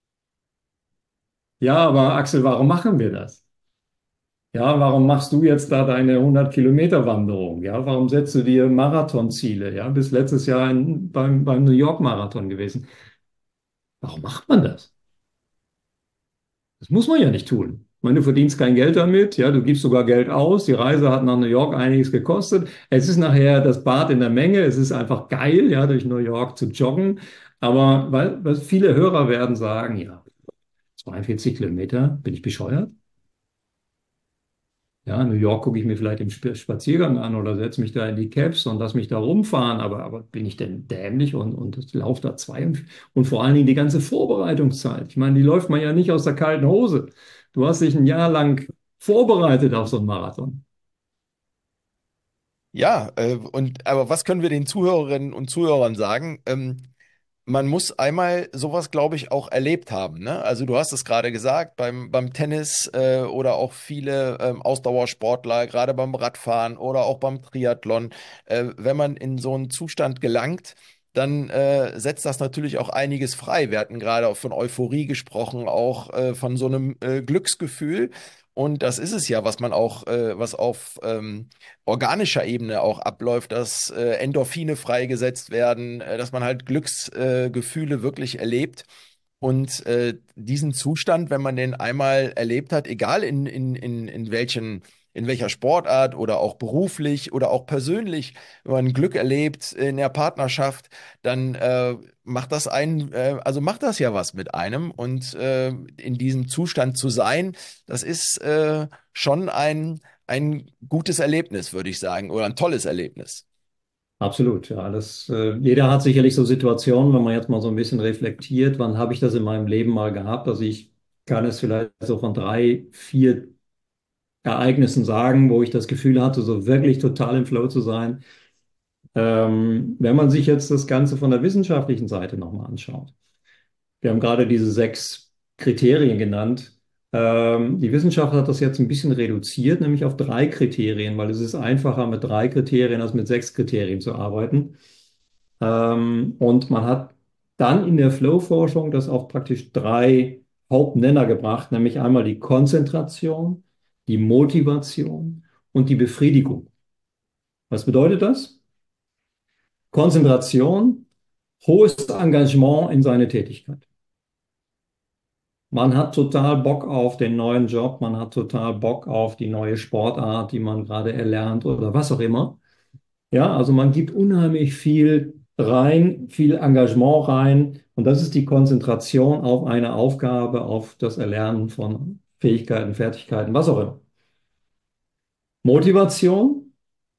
[SPEAKER 2] Ja, aber Axel, warum machen wir das? Ja, warum machst du jetzt da deine hundert Kilometer Wanderung? Ja, warum setzt du dir Marathonziele? Ja, bis letztes Jahr in, beim, beim New York Marathon gewesen. Warum macht man das? Das muss man ja nicht tun. Ich meine, du verdienst kein Geld damit, ja, du gibst sogar Geld aus. Die Reise hat nach New York einiges gekostet. Es ist nachher das Bad in der Menge. Es ist einfach geil, ja, durch New York zu joggen. Aber weil, weil viele Hörer werden sagen, ja, zweiundvierzig Kilometer, bin ich bescheuert? Ja, New York gucke ich mir vielleicht im Sp- Spaziergang an oder setze mich da in die Cabs und lass mich da rumfahren. Aber, aber bin ich denn dämlich und, und laufe da zwei und, und vor allen Dingen die ganze Vorbereitungszeit. Ich meine, die läuft man ja nicht aus der kalten Hose. Du hast dich ein Jahr lang vorbereitet auf so einen Marathon.
[SPEAKER 1] Ja, äh, und aber was können wir den Zuhörerinnen und Zuhörern sagen? Ähm, man muss einmal sowas, glaube ich, auch erlebt haben, ne? Also du hast es gerade gesagt, beim, beim Tennis äh, oder auch viele ähm, Ausdauersportler, gerade beim Radfahren oder auch beim Triathlon, äh, wenn man in so einen Zustand gelangt, dann äh, setzt das natürlich auch einiges frei. Wir hatten gerade auch von Euphorie gesprochen, auch äh, von so einem äh, Glücksgefühl. Und das ist es ja, was man auch, äh, was auf ähm, organischer Ebene auch abläuft, dass äh, Endorphine freigesetzt werden, äh, dass man halt Glücksgefühle äh, Gefühle wirklich erlebt. Und äh, diesen Zustand, wenn man den einmal erlebt hat, egal in, in, in, in welchen, in welcher Sportart oder auch beruflich oder auch persönlich, wenn man Glück erlebt in der Partnerschaft, dann äh, macht das einen, äh, also macht das ja was mit einem. Und äh, in diesem Zustand zu sein, das ist äh, schon ein, ein gutes Erlebnis, würde ich sagen, oder ein tolles Erlebnis.
[SPEAKER 2] Absolut, ja. Das, äh, jeder hat sicherlich so Situationen, wenn man jetzt mal so ein bisschen reflektiert, wann habe ich das in meinem Leben mal gehabt? Also ich kann es vielleicht so von drei, vier Ereignissen sagen, wo ich das Gefühl hatte, so wirklich total im Flow zu sein. Ähm, wenn man sich jetzt das Ganze von der wissenschaftlichen Seite nochmal anschaut. Wir haben gerade diese sechs Kriterien genannt. Ähm, die Wissenschaft hat das jetzt ein bisschen reduziert, nämlich auf drei Kriterien, weil es ist einfacher mit drei Kriterien als mit sechs Kriterien zu arbeiten. Ähm, und man hat dann in der Flow-Forschung das auf praktisch drei Hauptnenner gebracht, nämlich einmal die Konzentration, die Motivation und die Befriedigung. Was bedeutet das? Konzentration, hohes Engagement in seine Tätigkeit. Man hat total Bock auf den neuen Job, man hat total Bock auf die neue Sportart, die man gerade erlernt oder was auch immer. Ja, also man gibt unheimlich viel rein, viel Engagement rein und das ist die Konzentration auf eine Aufgabe, auf das Erlernen von Fähigkeiten, Fertigkeiten, was auch immer. Motivation,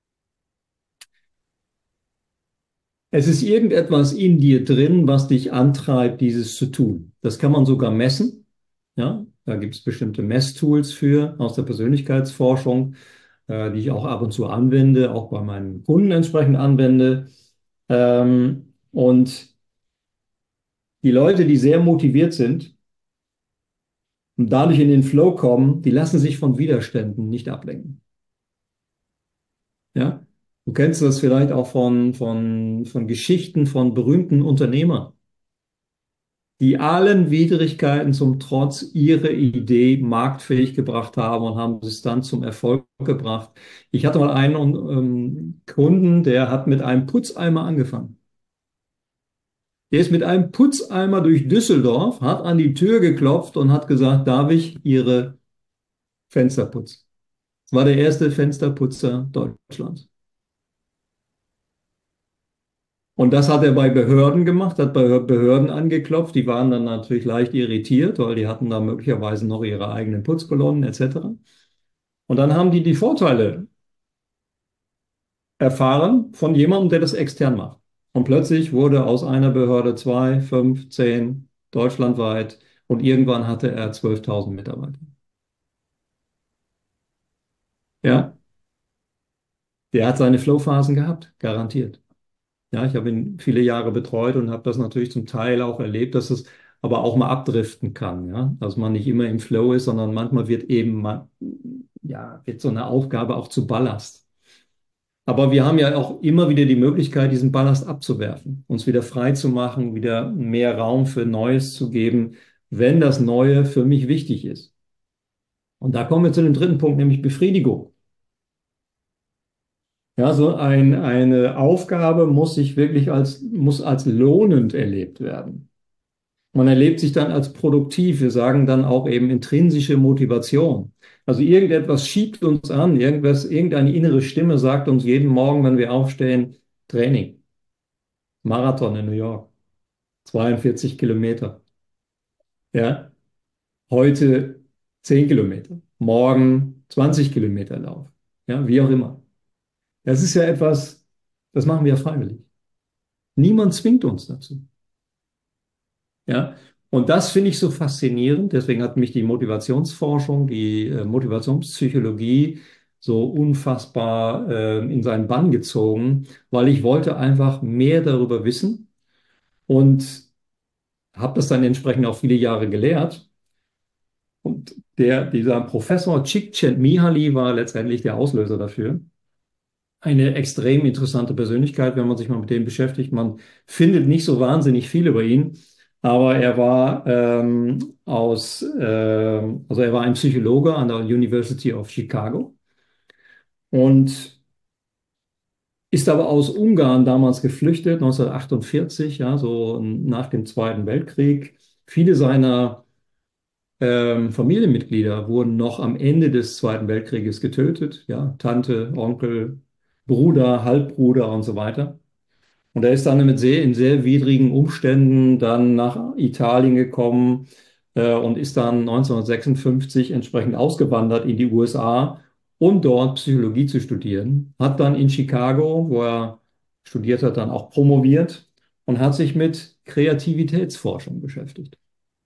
[SPEAKER 2] es ist irgendetwas in dir drin, was dich antreibt, dieses zu tun. Das kann man sogar messen. Ja, da gibt es bestimmte Messtools für aus der Persönlichkeitsforschung, äh, die ich auch ab und zu anwende, auch bei meinen Kunden entsprechend anwende. Ähm, und die Leute, die sehr motiviert sind und dadurch in den Flow kommen, die lassen sich von Widerständen nicht ablenken. Ja? Du kennst das vielleicht auch von, von, von Geschichten von berühmten Unternehmern, die allen Widrigkeiten zum Trotz ihre Idee marktfähig gebracht haben und haben es dann zum Erfolg gebracht. Ich hatte mal einen ähm, Kunden, der hat mit einem Putzeimer angefangen. Der ist mit einem Putzeimer durch Düsseldorf, hat an die Tür geklopft und hat gesagt, darf ich Ihre Fenster putzen? Das war der erste Fensterputzer Deutschlands. Und das hat er bei Behörden gemacht, hat bei Behörden angeklopft. Die waren dann natürlich leicht irritiert, weil die hatten da möglicherweise noch ihre eigenen Putzkolonnen et cetera. Und dann haben die die Vorteile erfahren von jemandem, der das extern macht. Und plötzlich wurde aus einer Behörde zwei, fünf, zehn, deutschlandweit. Und irgendwann hatte er zwölftausend Mitarbeiter. Ja, der hat seine Flow-Phasen gehabt, garantiert. Ja, ich habe ihn viele Jahre betreut und habe das natürlich zum Teil auch erlebt, dass es aber auch mal abdriften kann, ja, dass man nicht immer im Flow ist, sondern manchmal wird eben mal, ja, wird so eine Aufgabe auch zu Ballast. Aber wir haben ja auch immer wieder die Möglichkeit, diesen Ballast abzuwerfen, uns wieder frei zu machen, wieder mehr Raum für Neues zu geben, wenn das Neue für mich wichtig ist. Und da kommen wir zu dem dritten Punkt, nämlich Befriedigung. Ja, so ein, eine Aufgabe muss sich wirklich als, muss als lohnend erlebt werden. Man erlebt sich dann als produktiv. Wir sagen dann auch eben intrinsische Motivation. Also irgendetwas schiebt uns an, irgendwas, irgendeine innere Stimme sagt uns jeden Morgen, wenn wir aufstehen, Training, Marathon in New York, zweiundvierzig Kilometer. Ja, heute zehn Kilometer, morgen zwanzig Kilometer Lauf. Ja, wie auch immer. Das ist ja etwas, das machen wir freiwillig. Niemand zwingt uns dazu. Ja, und das finde ich so faszinierend. Deswegen hat mich die Motivationsforschung, die äh, Motivationspsychologie so unfassbar äh, in seinen Bann gezogen, weil ich wollte einfach mehr darüber wissen und habe das dann entsprechend auch viele Jahre gelehrt. Und der, dieser Professor Csikszentmihalyi war letztendlich der Auslöser dafür. Eine extrem interessante Persönlichkeit, wenn man sich mal mit dem beschäftigt. Man findet nicht so wahnsinnig viel über ihn, aber er war ähm, aus, ähm, also er war ein Psychologe an der University of Chicago und ist aber aus Ungarn damals geflüchtet, neunzehnhundertachtundvierzig, ja, so nach dem Zweiten Weltkrieg. Viele seiner ähm, Familienmitglieder wurden noch am Ende des Zweiten Weltkrieges getötet, ja, Tante, Onkel, Bruder, Halbbruder und so weiter. Und er ist dann mit sehr, in sehr widrigen Umständen dann nach Italien gekommen äh, und ist dann neunzehnhundertsechsundfünfzig entsprechend ausgewandert in die U S A, um dort Psychologie zu studieren. Hat dann in Chicago, wo er studiert hat, dann auch promoviert und hat sich mit Kreativitätsforschung beschäftigt.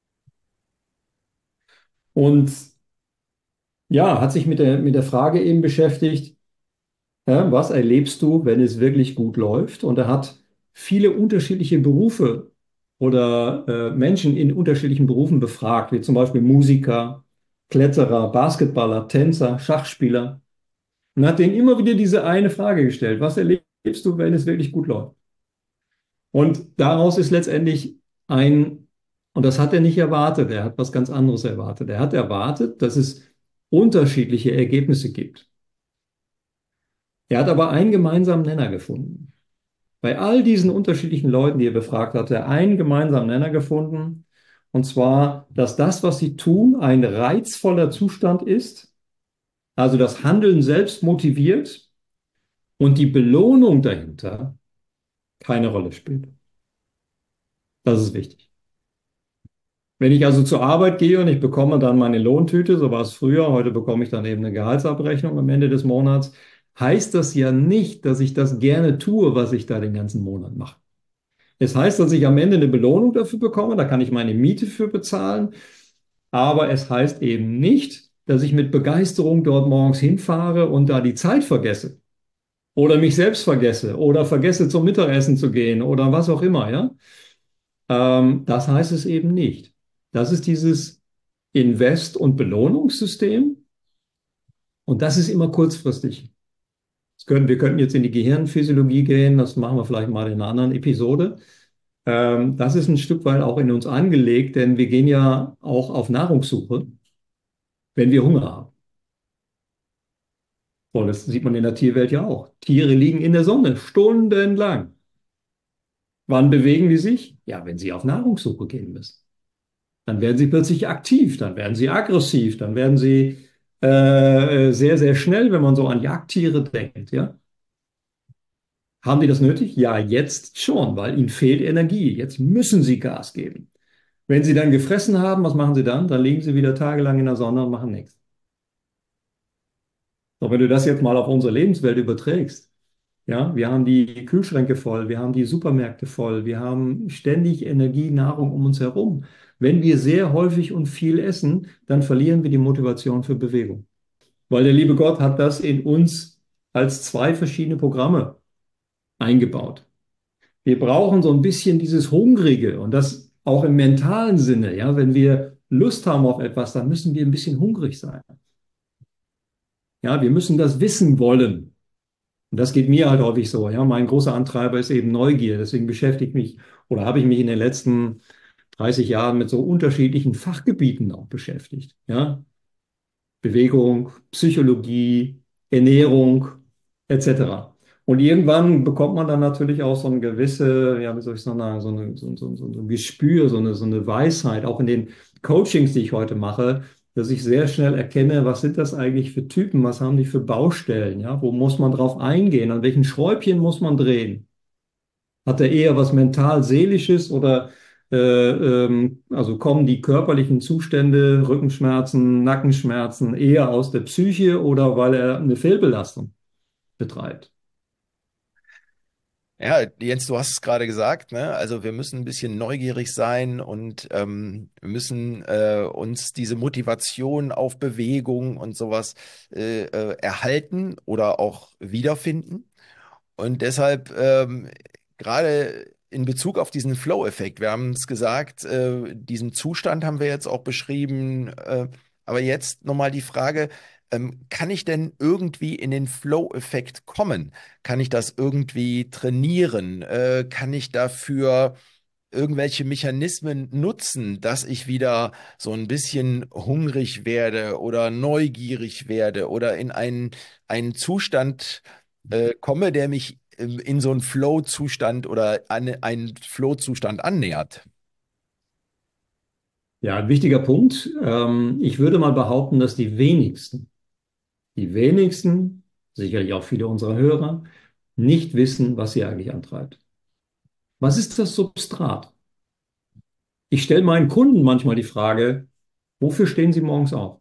[SPEAKER 2] Und ja, hat sich mit der, mit der Frage eben beschäftigt, ja, was erlebst du, wenn es wirklich gut läuft? Und er hat viele unterschiedliche Berufe oder äh, Menschen in unterschiedlichen Berufen befragt, wie zum Beispiel Musiker, Kletterer, Basketballer, Tänzer, Schachspieler. Und hat denen immer wieder diese eine Frage gestellt: Was erlebst du, wenn es wirklich gut läuft? Und daraus ist letztendlich ein, und das hat er nicht erwartet, er hat was ganz anderes erwartet. Er hat erwartet, dass es unterschiedliche Ergebnisse gibt. Er hat aber einen gemeinsamen Nenner gefunden. Bei all diesen unterschiedlichen Leuten, die er befragt hat, hat er einen gemeinsamen Nenner gefunden. Und zwar, dass das, was sie tun, ein reizvoller Zustand ist. Also das Handeln selbst motiviert und die Belohnung dahinter keine Rolle spielt. Das ist wichtig. Wenn ich also zur Arbeit gehe und ich bekomme dann meine Lohntüte, so war es früher, heute bekomme ich dann eben eine Gehaltsabrechnung am Ende des Monats, heißt das ja nicht, dass ich das gerne tue, was ich da den ganzen Monat mache. Es heißt, dass ich am Ende eine Belohnung dafür bekomme, da kann ich meine Miete für bezahlen, aber es heißt eben nicht, dass ich mit Begeisterung dort morgens hinfahre und da die Zeit vergesse oder mich selbst vergesse oder vergesse zum Mittagessen zu gehen oder was auch immer, ja. Ähm, das heißt es eben nicht. Das ist dieses Invest- und Belohnungssystem und das ist immer kurzfristig. können, wir könnten jetzt in die Gehirnphysiologie gehen, das machen wir vielleicht mal in einer anderen Episode. Ähm, das ist ein Stück weit auch in uns angelegt, denn wir gehen ja auch auf Nahrungssuche, wenn wir Hunger haben. Und das sieht man in der Tierwelt ja auch. Tiere liegen in der Sonne stundenlang. Wann bewegen die sich? Ja, wenn sie auf Nahrungssuche gehen müssen. Dann werden sie plötzlich aktiv, dann werden sie aggressiv, dann werden sie äh, sehr, sehr schnell, wenn man so an Jagdtiere denkt, ja. Haben die das nötig? Ja, jetzt schon, weil ihnen fehlt Energie. Jetzt müssen sie Gas geben. Wenn sie dann gefressen haben, was machen sie dann? Dann liegen sie wieder tagelang in der Sonne und machen nichts. Doch wenn du das jetzt mal auf unsere Lebenswelt überträgst, ja, wir haben die Kühlschränke voll, wir haben die Supermärkte voll, wir haben ständig Energie, Nahrung um uns herum. Wenn wir sehr häufig und viel essen, dann verlieren wir die Motivation für Bewegung. Weil der liebe Gott hat das in uns als zwei verschiedene Programme eingebaut. Wir brauchen so ein bisschen dieses Hungrige und das auch im mentalen Sinne. Ja, wenn wir Lust haben auf etwas, dann müssen wir ein bisschen hungrig sein. Ja, wir müssen das wissen wollen. Und das geht mir halt häufig so. Ja, mein großer Antreiber ist eben Neugier. Deswegen beschäftige ich mich oder habe ich mich in den letzten dreißig Jahren mit so unterschiedlichen Fachgebieten auch beschäftigt. Ja, Bewegung, Psychologie, Ernährung et cetera. Und irgendwann bekommt man dann natürlich auch so eine gewisse, ja, wie soll ich sagen, so eine, so, so, so, so ein Gespür, so eine, so eine Weisheit, auch in den Coachings, die ich heute mache, dass ich sehr schnell erkenne, was sind das eigentlich für Typen, was haben die für Baustellen, ja, wo muss man drauf eingehen, an welchen Schräubchen muss man drehen? Hat er eher was mental-seelisches oder äh, ähm, also kommen die körperlichen Zustände, Rückenschmerzen, Nackenschmerzen eher aus der Psyche oder weil er eine Fehlbelastung betreibt?
[SPEAKER 1] Ja, Jens, du hast es gerade gesagt, ne? Also wir müssen ein bisschen neugierig sein und ähm, wir müssen äh, uns diese Motivation auf Bewegung und sowas äh, äh, erhalten oder auch wiederfinden. Und deshalb ähm, gerade in Bezug auf diesen Flow-Effekt, wir haben es gesagt, äh, diesen Zustand haben wir jetzt auch beschrieben, äh, aber jetzt nochmal die Frage, ähm, kann ich denn irgendwie in den Flow-Effekt kommen? Kann ich das irgendwie trainieren? Äh, kann ich dafür irgendwelche Mechanismen nutzen, dass ich wieder so ein bisschen hungrig werde oder neugierig werde oder in einen, einen Zustand äh, komme, der mich ähm, in so einen Flow-Zustand oder an einen Flow-Zustand annähert?
[SPEAKER 2] Ja, ein wichtiger Punkt. Ähm, ich würde mal behaupten, dass die wenigsten, die wenigsten, sicherlich auch viele unserer Hörer, nicht wissen, was sie eigentlich antreibt. Was ist das Substrat? Ich stelle meinen Kunden manchmal die Frage, wofür stehen sie morgens auf?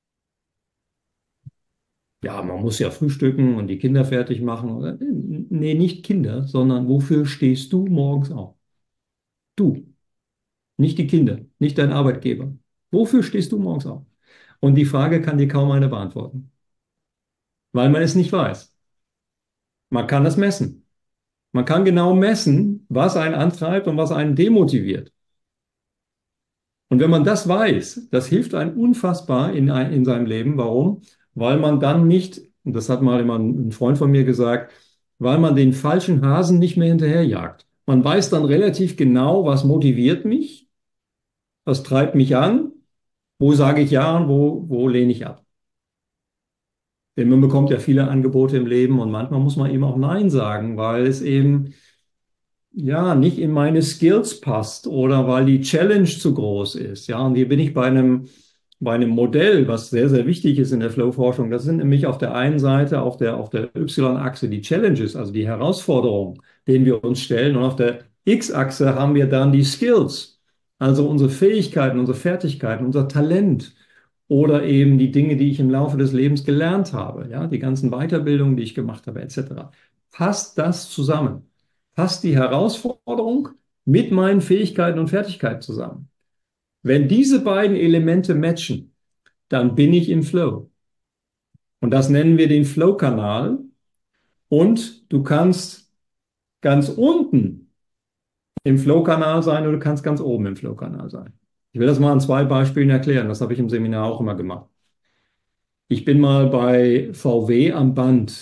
[SPEAKER 2] Ja, man muss ja frühstücken und die Kinder fertig machen. Oder- Nee, nicht Kinder, sondern wofür stehst du morgens auf? Du, nicht die Kinder, nicht dein Arbeitgeber. Wofür stehst du morgens auf? Und die Frage kann dir kaum einer beantworten, weil man es nicht weiß. Man kann das messen. Man kann genau messen, was einen antreibt und was einen demotiviert. Und wenn man das weiß, das hilft einem unfassbar in, ein- in seinem Leben. Warum? Weil man dann nicht, und das hat mal immer ein Freund von mir gesagt, weil man den falschen Hasen nicht mehr hinterherjagt. Man weiß dann relativ genau, was motiviert mich, was treibt mich an, wo sage ich ja und wo, wo lehne ich ab. Denn man bekommt ja viele Angebote im Leben und manchmal muss man eben auch Nein sagen, weil es eben ja, nicht in meine Skills passt oder weil die Challenge zu groß ist. Ja, und hier bin ich bei einem, bei einem Modell, was sehr, sehr wichtig ist in der Flow-Forschung. Das sind nämlich auf der einen Seite, auf der, auf der Y-Achse die Challenges, also die Herausforderungen, denen wir uns stellen. Und auf der X-Achse haben wir dann die Skills, also unsere Fähigkeiten, unsere Fertigkeiten, unser Talent oder eben die Dinge, die ich im Laufe des Lebens gelernt habe. Ja, die ganzen Weiterbildungen, die ich gemacht habe, et cetera. Passt das zusammen? Passt die Herausforderung mit meinen Fähigkeiten und Fertigkeiten zusammen? Wenn diese beiden Elemente matchen, dann bin ich im Flow. Und das nennen wir den Flow-Kanal. Und du kannst ganz unten im Flow-Kanal sein oder du kannst ganz oben im Flow-Kanal sein. Ich will das mal an zwei Beispielen erklären. Das habe ich im Seminar auch immer gemacht. Ich bin mal bei V W am Band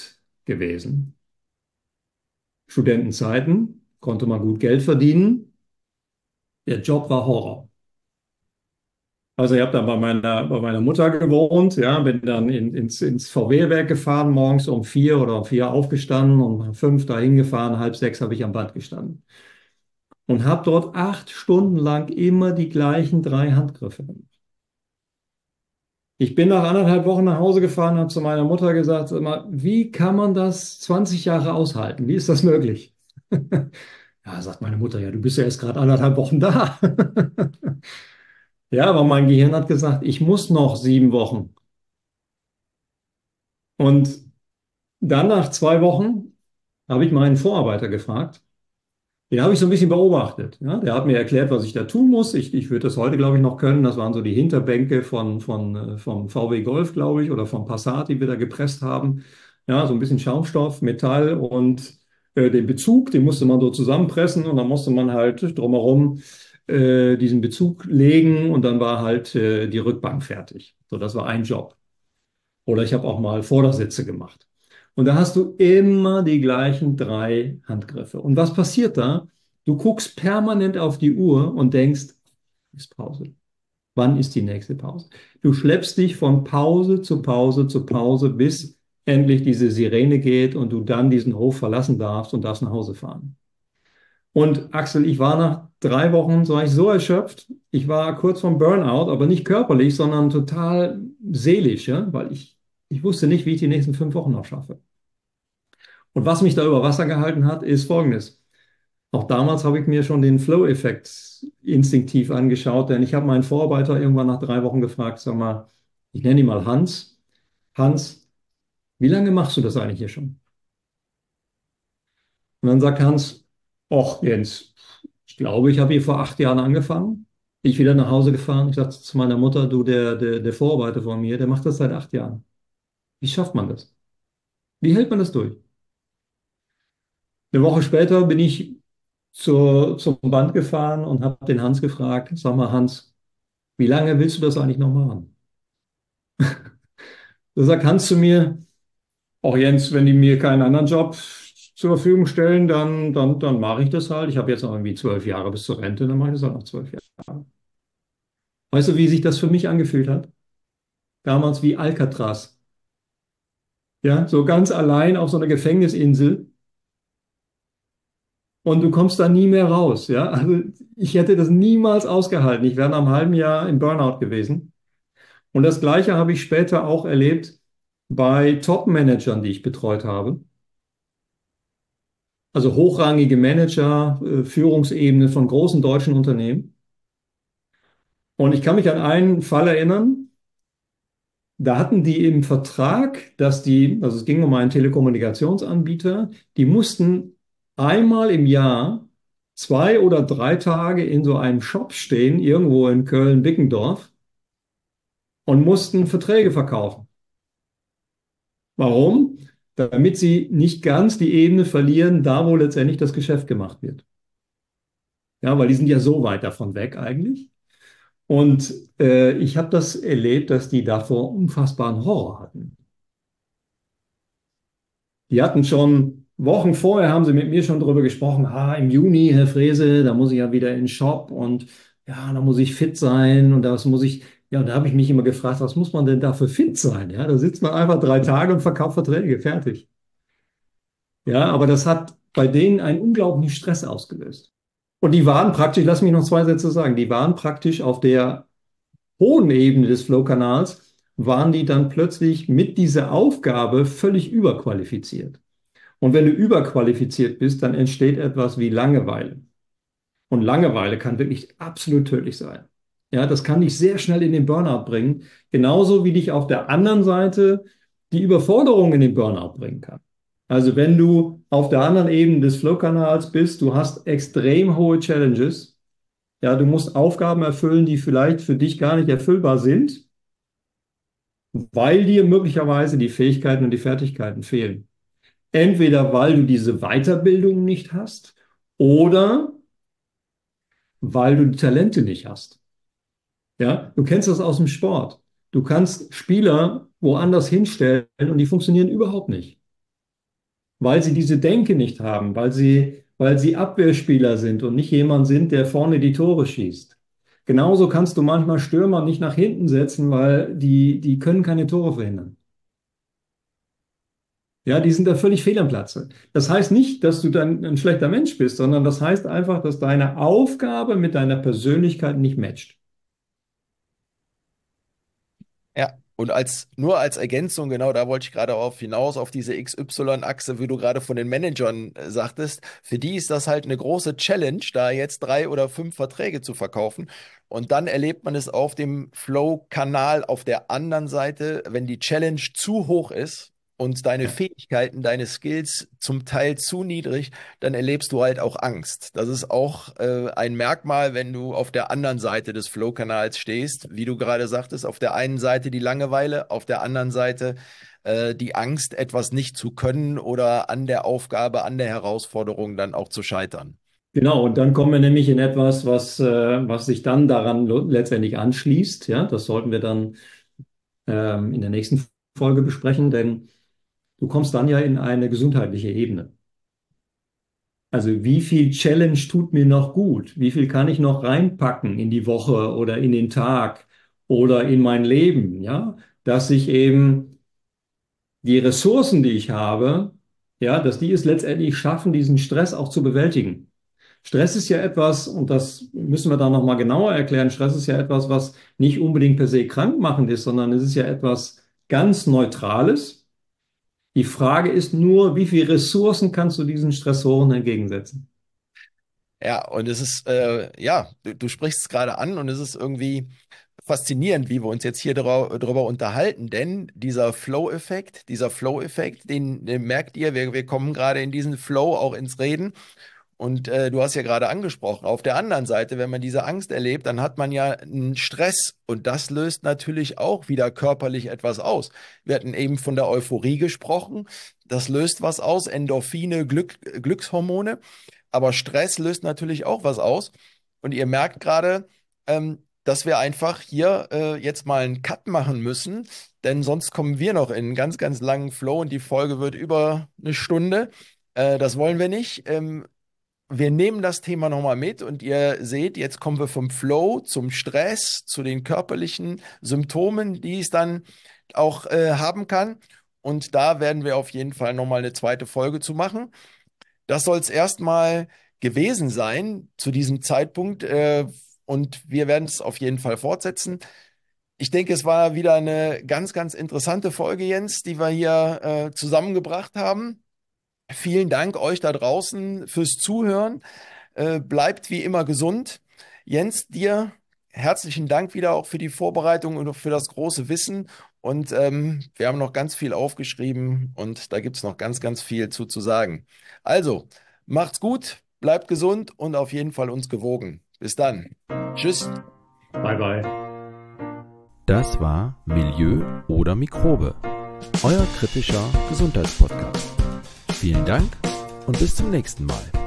[SPEAKER 2] gewesen. Studentenzeiten, konnte man gut Geld verdienen. Der Job war Horror. Also ich habe dann bei meiner, bei meiner Mutter gewohnt, ja, bin dann in, ins, ins V W-Werk gefahren, morgens um vier oder um vier aufgestanden und um fünf dahin gefahren, halb sechs habe ich am Band gestanden. Und habe dort acht Stunden lang immer die gleichen drei Handgriffe gemacht. Ich bin nach anderthalb Wochen nach Hause gefahren, habe zu meiner Mutter gesagt, sag mal, wie kann man das zwanzig Jahre aushalten? Wie ist das möglich? Ja, sagt meine Mutter, ja, du bist ja erst gerade anderthalb Wochen da. Ja, aber mein Gehirn hat gesagt, ich muss noch sieben Wochen. Und dann nach zwei Wochen habe ich meinen Vorarbeiter gefragt. Den habe ich so ein bisschen beobachtet. Ja? Der hat mir erklärt, was ich da tun muss. Ich, ich würde das heute, glaube ich, noch können. Das waren so die Hinterbänke von, von, äh, vom V W Golf, glaube ich, oder vom Passat, die wir da gepresst haben. Ja, so ein bisschen Schaumstoff, Metall und äh, den Bezug, den musste man so zusammenpressen und dann musste man halt drumherum äh, diesen Bezug legen und dann war halt äh, die Rückbank fertig. So, das war ein Job. Oder ich habe auch mal Vordersitze gemacht. Und da hast du immer die gleichen drei Handgriffe. Und was passiert da? Du guckst permanent auf die Uhr und denkst, ist Pause. Wann ist die nächste Pause? Du schleppst dich von Pause zu Pause zu Pause, bis endlich diese Sirene geht und du dann diesen Hof verlassen darfst und darfst nach Hause fahren. Und Axel, ich war nach drei Wochen, so war ich so erschöpft. Ich war kurz vom Burnout, aber nicht körperlich, sondern total seelisch, ja? Weil ich, ich wusste nicht, wie ich die nächsten fünf Wochen noch schaffe. Und was mich da über Wasser gehalten hat, ist Folgendes. Auch damals habe ich mir schon den Flow-Effekt instinktiv angeschaut, denn ich habe meinen Vorarbeiter irgendwann nach drei Wochen gefragt, sag mal, ich nenne ihn mal Hans. Hans, wie lange machst du das eigentlich hier schon? Und dann sagt Hans, och Jens, ich glaube, ich habe hier vor acht Jahren angefangen. Ich wieder nach Hause gefahren. Ich sagte zu meiner Mutter, du, der, der, der Vorarbeiter von mir, der macht das seit acht Jahren. Wie schafft man das? Wie hält man das durch? Eine Woche später bin ich zur, zum Band gefahren und habe den Hans gefragt, sag mal Hans, wie lange willst du das eigentlich noch machen? Da sagt Hans zu mir, auch Jens, wenn die mir keinen anderen Job zur Verfügung stellen, dann, dann, dann mache ich das halt. Ich habe jetzt noch irgendwie zwölf Jahre bis zur Rente, dann mache ich das halt noch zwölf Jahre. Weißt du, wie sich das für mich angefühlt hat? Damals wie Alcatraz. Ja, so ganz allein auf so einer Gefängnisinsel und du kommst da nie mehr raus. Ja, also ich hätte das niemals ausgehalten. Ich wäre nach einem halben Jahr im Burnout gewesen. Und das Gleiche habe ich später auch erlebt bei Top-Managern, die ich betreut habe. Also hochrangige Manager, äh, Führungsebene von großen deutschen Unternehmen. Und ich kann mich an einen Fall erinnern, da hatten die im Vertrag, dass die, also es ging um einen Telekommunikationsanbieter, die mussten einmal im Jahr zwei oder drei Tage in so einem Shop stehen, irgendwo in Köln-Bickendorf, und mussten Verträge verkaufen. Warum? Damit sie nicht ganz die Ebene verlieren, da wo letztendlich das Geschäft gemacht wird. Ja, weil die sind ja so weit davon weg eigentlich. Und äh, ich habe das erlebt, dass die davor unfassbaren Horror hatten. Die hatten schon Wochen vorher, haben sie mit mir schon darüber gesprochen, ah, im Juni, Herr Frese, da muss ich ja wieder in den Shop und ja, da muss ich fit sein und das muss ich, ja, da habe ich mich immer gefragt, was muss man denn dafür fit sein? Ja, da sitzt man einfach drei Tage und verkauft Verträge, fertig. Ja, aber das hat bei denen einen unglaublichen Stress ausgelöst. Und die waren praktisch, lass mich noch zwei Sätze sagen, die waren praktisch auf der hohen Ebene des Flow-Kanals, waren die dann plötzlich mit dieser Aufgabe völlig überqualifiziert. Und wenn du überqualifiziert bist, dann entsteht etwas wie Langeweile. Und Langeweile kann wirklich absolut tödlich sein. Ja, das kann dich sehr schnell in den Burnout bringen, genauso wie dich auf der anderen Seite die Überforderung in den Burnout bringen kann. Also wenn du auf der anderen Ebene des Flow-Kanals bist, du hast extrem hohe Challenges, ja, du musst Aufgaben erfüllen, die vielleicht für dich gar nicht erfüllbar sind, weil dir möglicherweise die Fähigkeiten und die Fertigkeiten fehlen. Entweder weil du diese Weiterbildung nicht hast oder weil du die Talente nicht hast. Ja, du kennst das aus dem Sport. Du kannst Spieler woanders hinstellen und die funktionieren überhaupt nicht. weil sie diese Denke nicht haben, weil sie, weil sie Abwehrspieler sind und nicht jemand sind, der vorne die Tore schießt. Genauso kannst du manchmal Stürmer nicht nach hinten setzen, weil die, die können keine Tore verhindern. Ja, die sind da völlig fehl am Platze. Das heißt nicht, dass du dann ein schlechter Mensch bist, sondern das heißt einfach, dass deine Aufgabe mit deiner Persönlichkeit nicht matcht.
[SPEAKER 1] Ja, und als nur als Ergänzung, genau, da wollte ich gerade auf hinaus, auf diese X Y-Achse, wie du gerade von den Managern äh, sagtest, für die ist das halt eine große Challenge, da jetzt drei oder fünf Verträge zu verkaufen. Und dann erlebt man es auf dem Flow-Kanal auf der anderen Seite, wenn die Challenge zu hoch ist und deine
[SPEAKER 2] Ja.
[SPEAKER 1] Fähigkeiten, deine Skills zum Teil zu niedrig, dann erlebst du halt auch Angst. Das ist auch äh, ein Merkmal, wenn du auf der anderen Seite des Flow-Kanals stehst, wie du gerade sagtest, auf der einen Seite die Langeweile, auf der anderen Seite äh, die Angst, etwas nicht zu können oder an der Aufgabe, an der Herausforderung dann auch zu scheitern.
[SPEAKER 2] Genau, und dann kommen wir nämlich in etwas, was, äh, was sich dann daran lo- letztendlich anschließt. Ja, das sollten wir dann ähm, in der nächsten Folge besprechen, denn du kommst dann ja in eine gesundheitliche Ebene. Also wie viel Challenge tut mir noch gut? Wie viel kann ich noch reinpacken in die Woche oder in den Tag oder in mein Leben? Ja, dass ich eben die Ressourcen, die ich habe, ja, dass die es letztendlich schaffen, diesen Stress auch zu bewältigen. Stress ist ja etwas, und das müssen wir dann nochmal genauer erklären, Stress ist ja etwas, was nicht unbedingt per se krankmachend ist, sondern es ist ja etwas ganz Neutrales. Die Frage ist nur, wie viele Ressourcen kannst du diesen Stressoren entgegensetzen?
[SPEAKER 1] Ja, und es ist, äh, ja, du, du sprichst es gerade an und es ist irgendwie faszinierend, wie wir uns jetzt hier drau- drüber unterhalten, denn dieser Flow-Effekt, dieser Flow-Effekt, den, den merkt ihr, wir, wir kommen gerade in diesen Flow auch ins Reden. Und äh, du hast ja gerade angesprochen, auf der anderen Seite, wenn man diese Angst erlebt, dann hat man ja einen Stress und das löst natürlich auch wieder körperlich etwas aus. Wir hatten eben von der Euphorie gesprochen, das löst was aus, Endorphine, Glück, Glückshormone, aber Stress löst natürlich auch was aus. Und ihr merkt gerade, ähm, dass wir einfach hier äh, jetzt mal einen Cut machen müssen, denn sonst kommen wir noch in einen ganz, ganz langen Flow und die Folge wird über eine Stunde. Äh, das wollen wir nicht. Ähm, wir nehmen das Thema nochmal mit und ihr seht, jetzt kommen wir vom Flow zum Stress, zu den körperlichen Symptomen, die es dann auch äh, haben kann. Und da werden wir auf jeden Fall nochmal eine zweite Folge zu machen. Das soll es erstmal gewesen sein zu diesem Zeitpunkt. Äh, und wir werden es auf jeden Fall fortsetzen. Ich denke, es war wieder eine ganz, ganz interessante Folge, Jens, die wir hier äh, zusammengebracht haben. Vielen Dank euch da draußen fürs Zuhören. Äh, bleibt wie immer gesund. Jens, dir herzlichen Dank wieder auch für die Vorbereitung und für das große Wissen. Und ähm, wir haben noch ganz viel aufgeschrieben und da gibt es noch ganz, ganz viel zu, zu sagen. Also, macht's gut, bleibt gesund und auf jeden Fall uns gewogen. Bis dann. Tschüss.
[SPEAKER 2] Bye bye.
[SPEAKER 3] Das war Milieu oder Mikrobe, euer kritischer Gesundheitspodcast. Vielen Dank und bis zum nächsten Mal.